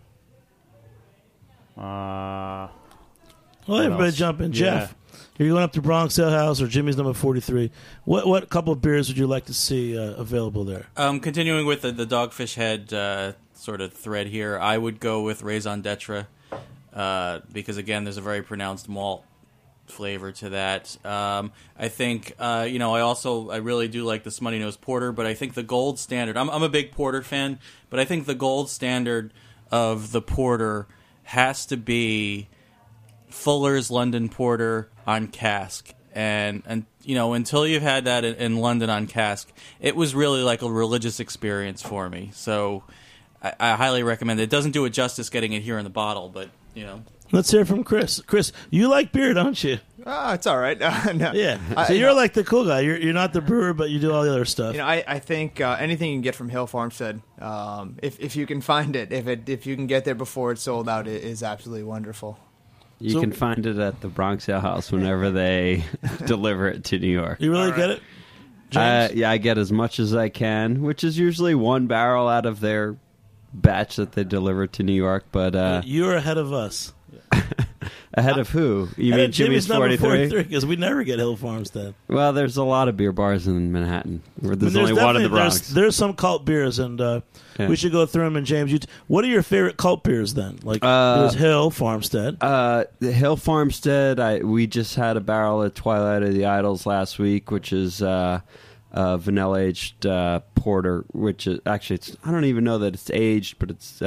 Well, everybody jump in. Jeff, you're going up to Bronx Ale House or Jimmy's number 43. What couple of beers would you like to see available there? Continuing with the Dogfish Head sort of thread here, I would go with Raison d'Etre because, again, there's a very pronounced malt flavor to that. I think I really do like the Smutty Nose Porter, but I think the gold standard, I'm a big porter fan, but I think the gold standard of the porter has to be Fuller's London Porter on cask. And until you've had that in London on cask, it was really like a religious experience for me. So I highly recommend it. It doesn't do it justice getting it here in the bottle, but Let's hear from Chris. Chris, you like beer, don't you? It's all right. No. Yeah. So you're like the cool guy. You're not the brewer, but you do all the other stuff. I think anything you can get from Hill Farmstead, if you can find it, if you can get there before it's sold out, it is absolutely wonderful. You can find it at the Bronx Ale House whenever they deliver it to New York. You really get it, James? Yeah, I get as much as I can, which is usually 1 barrel out of their batch that they deliver to New York. But you're ahead of us. Ahead of who? You mean Jimmy's 43? Because we never get Hill Farmstead. Well, there's a lot of beer bars in Manhattan. There's only one in the Bronx. There's some cult beers, and we should go through them. And James, what are your favorite cult beers then? Like there's Hill Farmstead. The Hill Farmstead. We just had a barrel of Twilight of the Idols last week, which is vanilla aged porter. Which is actually, I don't even know that it's aged, but it's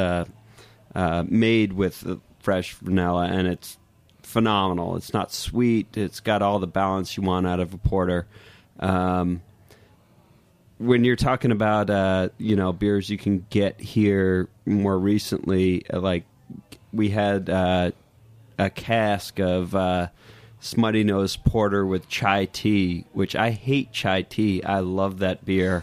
made with fresh vanilla, and it's phenomenal. It's not sweet. It's got all the balance you want out of a porter. When you're talking about beers you can get here more recently, like we had a cask of Smutty Nose Porter with chai tea, which I hate chai tea. I love that beer.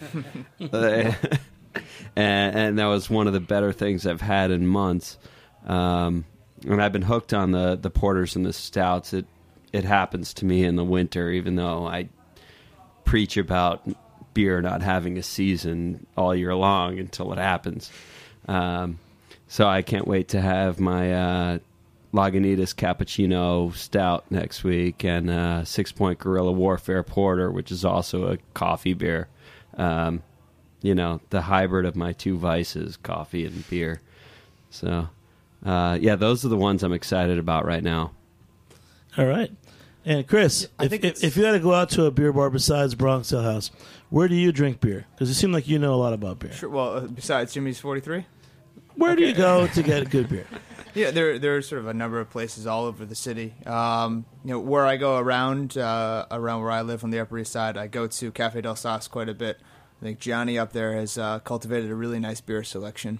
and that was one of the better things I've had in months. And I've been hooked on the porters and the stouts. It happens to me in the winter, even though I preach about beer not having a season all year long until it happens. So I can't wait to have my Lagunitas Cappuccino Stout next week and 6 Point Guerrilla Warfare Porter, which is also a coffee beer. The hybrid of my two vices, coffee and beer. So... those are the ones I'm excited about right now. All right. And Chris, if you had to go out to a beer bar besides Bronx Ale House, where do you drink beer? Because you seem like you know a lot about beer. Sure. Well, besides Jimmy's 43? Where do you go to get good beer? Yeah, there's sort of a number of places all over the city. Where I go around where I live on the Upper East Side, I go to Cafe del Sas quite a bit. I think Johnny up there has cultivated a really nice beer selection.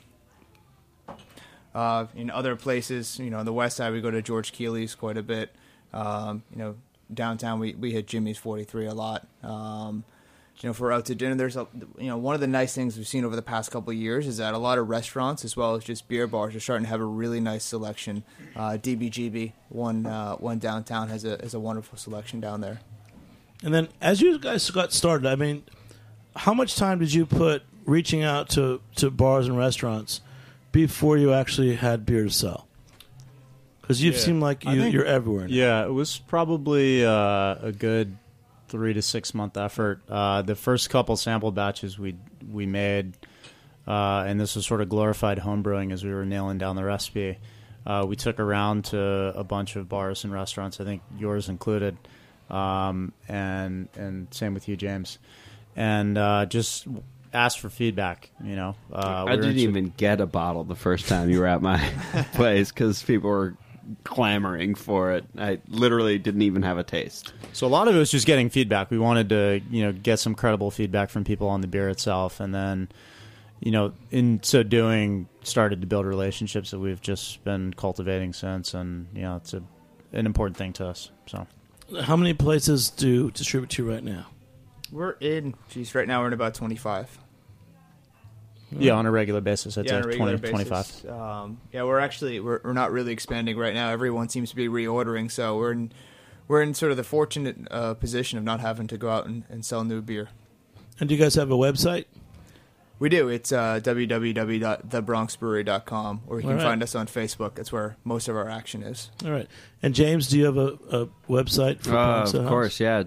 In other places, on the west side, we go to George Keeley's quite a bit. Downtown, we hit Jimmy's 43 a lot. If we're out to dinner, there's one of the nice things we've seen over the past couple of years is that a lot of restaurants, as well as just beer bars, are starting to have a really nice selection. DBGB, one downtown, has a wonderful selection down there. And then, as you guys got started, I mean, how much time did you put reaching out to bars and restaurants before you actually had beer to sell? Because you seem like you're everywhere now. Yeah, it was probably a good 3 to 6 month effort. The first couple sample batches we made, and this was sort of glorified homebrewing as we were nailing down the recipe. We took around to a bunch of bars and restaurants, I think yours included, and same with you, James, and just asked for feedback. I didn't even get a bottle the first time you were at my place because people were clamoring for it. I literally didn't even have a taste. So a lot of it was just getting feedback. We wanted to, get some credible feedback from people on the beer itself, and then, in so doing, started to build relationships that we've just been cultivating since, and it's an important thing to us. So, how many places do distribute to right now? Right now we're in about 25. Yeah, on a regular basis, I'd say 20, 25. We're not really expanding right now. Everyone seems to be reordering, so we're in sort of the fortunate position of not having to go out and sell new beer. And do you guys have a website? We do. It's www.thebronxbrewery.com, or you can find us on Facebook. That's where most of our action is. All right. And James, do you have a website for Bronx Ale House? Of course, yeah.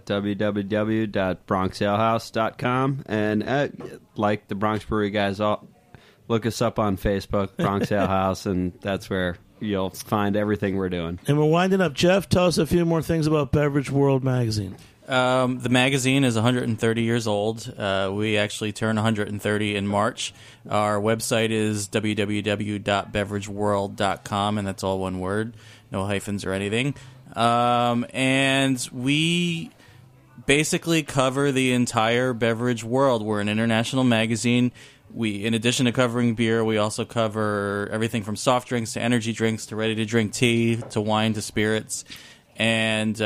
www.bronxalehouse.com. And like the Bronx Brewery guys, look us up on Facebook, Bronx Ale House, and that's where you'll find everything we're doing. And we're winding up. Jeff, tell us a few more things about Beverage World magazine. The magazine is 130 years old. We actually turn 130 in March. Our website is www.beverageworld.com, and that's all one word, no hyphens or anything. And we basically cover the entire beverage world. We're an international magazine. We, in addition to covering beer, we also cover everything from soft drinks to energy drinks to ready-to-drink tea to wine to spirits. And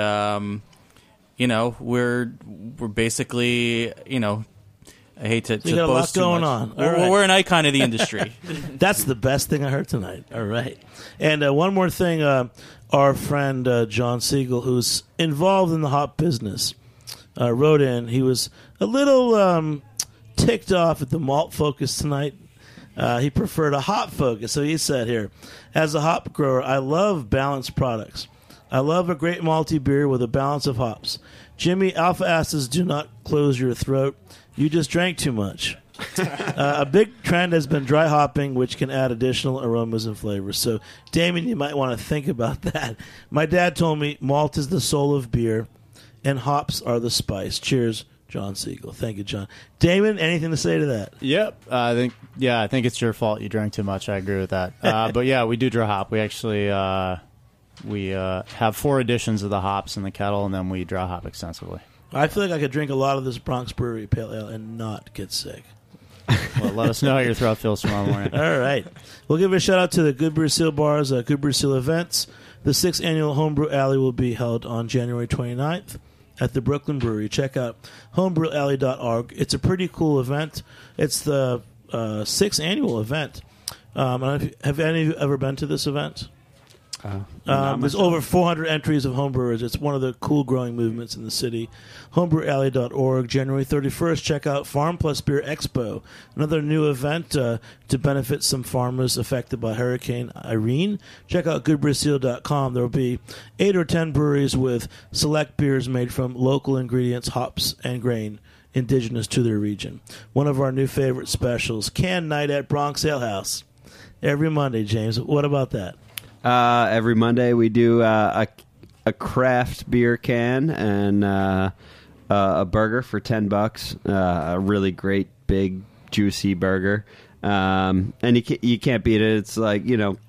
we're basically, I hate to you got boast a lot going on. Right. We're an icon of the industry. That's the best thing I heard tonight. All right. And one more thing, our friend John Siegel, who's involved in the hop business, wrote in. He was a little ticked off at the malt focus tonight. He preferred a hop focus. So he said here, as a hop grower, I love balanced products. I love a great malty beer with a balance of hops. Jimmy, alpha acids do not close your throat. You just drank too much. A big trend has been dry hopping, which can add additional aromas and flavors. So, Damien, you might want to think about that. My dad told me malt is the soul of beer, and hops are the spice. Cheers, John Siegel. Thank you, John. Damon, anything to say to that? Yep. I think it's your fault. You drank too much. I agree with that. But yeah, we do dry hop. We actually we have 4 editions of the hops in the kettle, and then we dry hop extensively. I feel like I could drink a lot of this Bronx Brewery Pale Ale and not get sick. Well, let us know how your throat feels tomorrow morning. All right. We'll give a shout-out to the Good Brew Seal Bars, Good Brew Seal events. The 6th Annual Homebrew Alley will be held on January 29th at the Brooklyn Brewery. Check out homebrewalley.org. It's a pretty cool event. It's the 6th annual event. Have any of you ever been to this event? There's over 400 entries of homebrewers. It's one of the cool growing movements in the city. Homebrewalley.org, January 31st. Check out Farm Plus Beer Expo, another new event to benefit some farmers affected by Hurricane Irene. Check out goodbrewseal.com. There will be 8 or 10 breweries with select beers made from local ingredients, hops, and grain indigenous to their region. One of our new favorite specials, Can Night at Bronx Ale House. Every Monday, James. What about that? Every Monday we do a craft beer can and a burger for $10. A really great, big, juicy burger, and you can't beat it. It's like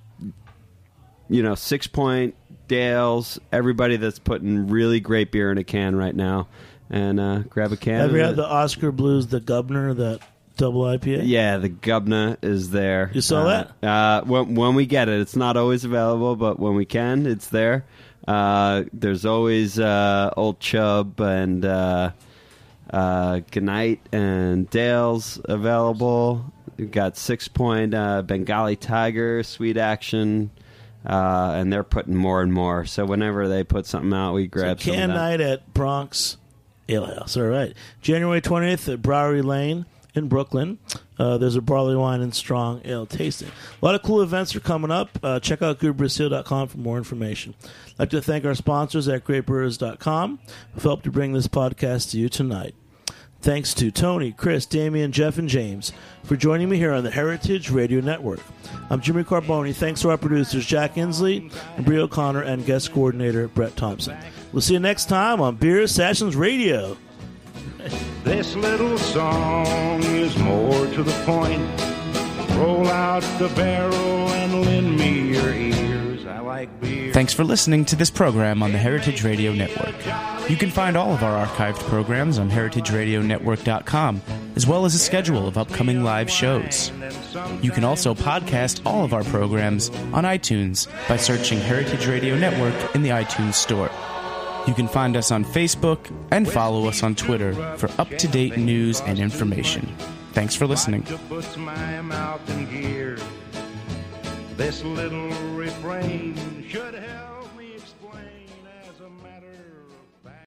6 Point, Dales, everybody that's putting really great beer in a can right now, and grab a can. Have you had the Oscar Blues, the Governor, that double IPA? Yeah, the Gubna is there. You saw that? When we get it. It's not always available, but when we can, it's there. There's always Old Chub and Goodnight and Dale's available. We've got 6 Point, Bengali Tiger, Sweet Action, and they're putting more and more. So whenever they put something out, we grab some of that. Can Night at Bronx Ale House. All right. January 20th at Bowery Lane in Brooklyn. There's a barley wine and strong ale tasting. A lot of cool events are coming up. Check out goodbrewseal.com for more information. I'd like to thank our sponsors at greatbrewers.com who've helped to bring this podcast to you tonight. Thanks to Tony, Chris, Damian, Jeff, and James for joining me here on the Heritage Radio Network. I'm Jimmy Carboni. Thanks to our producers, Jack Inslee, and Brie O'Connor, and guest coordinator, Brett Thompson. We'll see you next time on Beer Sessions Radio. This little song is more to the point. Roll out the barrel and lend me your ears. I like beer. Thanks for listening to this program on the Heritage Radio Network. You can find all of our archived programs on heritageradionetwork.com, as well as a schedule of upcoming live shows. You can also podcast all of our programs on iTunes by searching Heritage Radio Network in the iTunes Store. You can find us on Facebook and follow us on Twitter for up-to-date news and information. Thanks for listening. Puts my mouth in gear. This little refrain should help.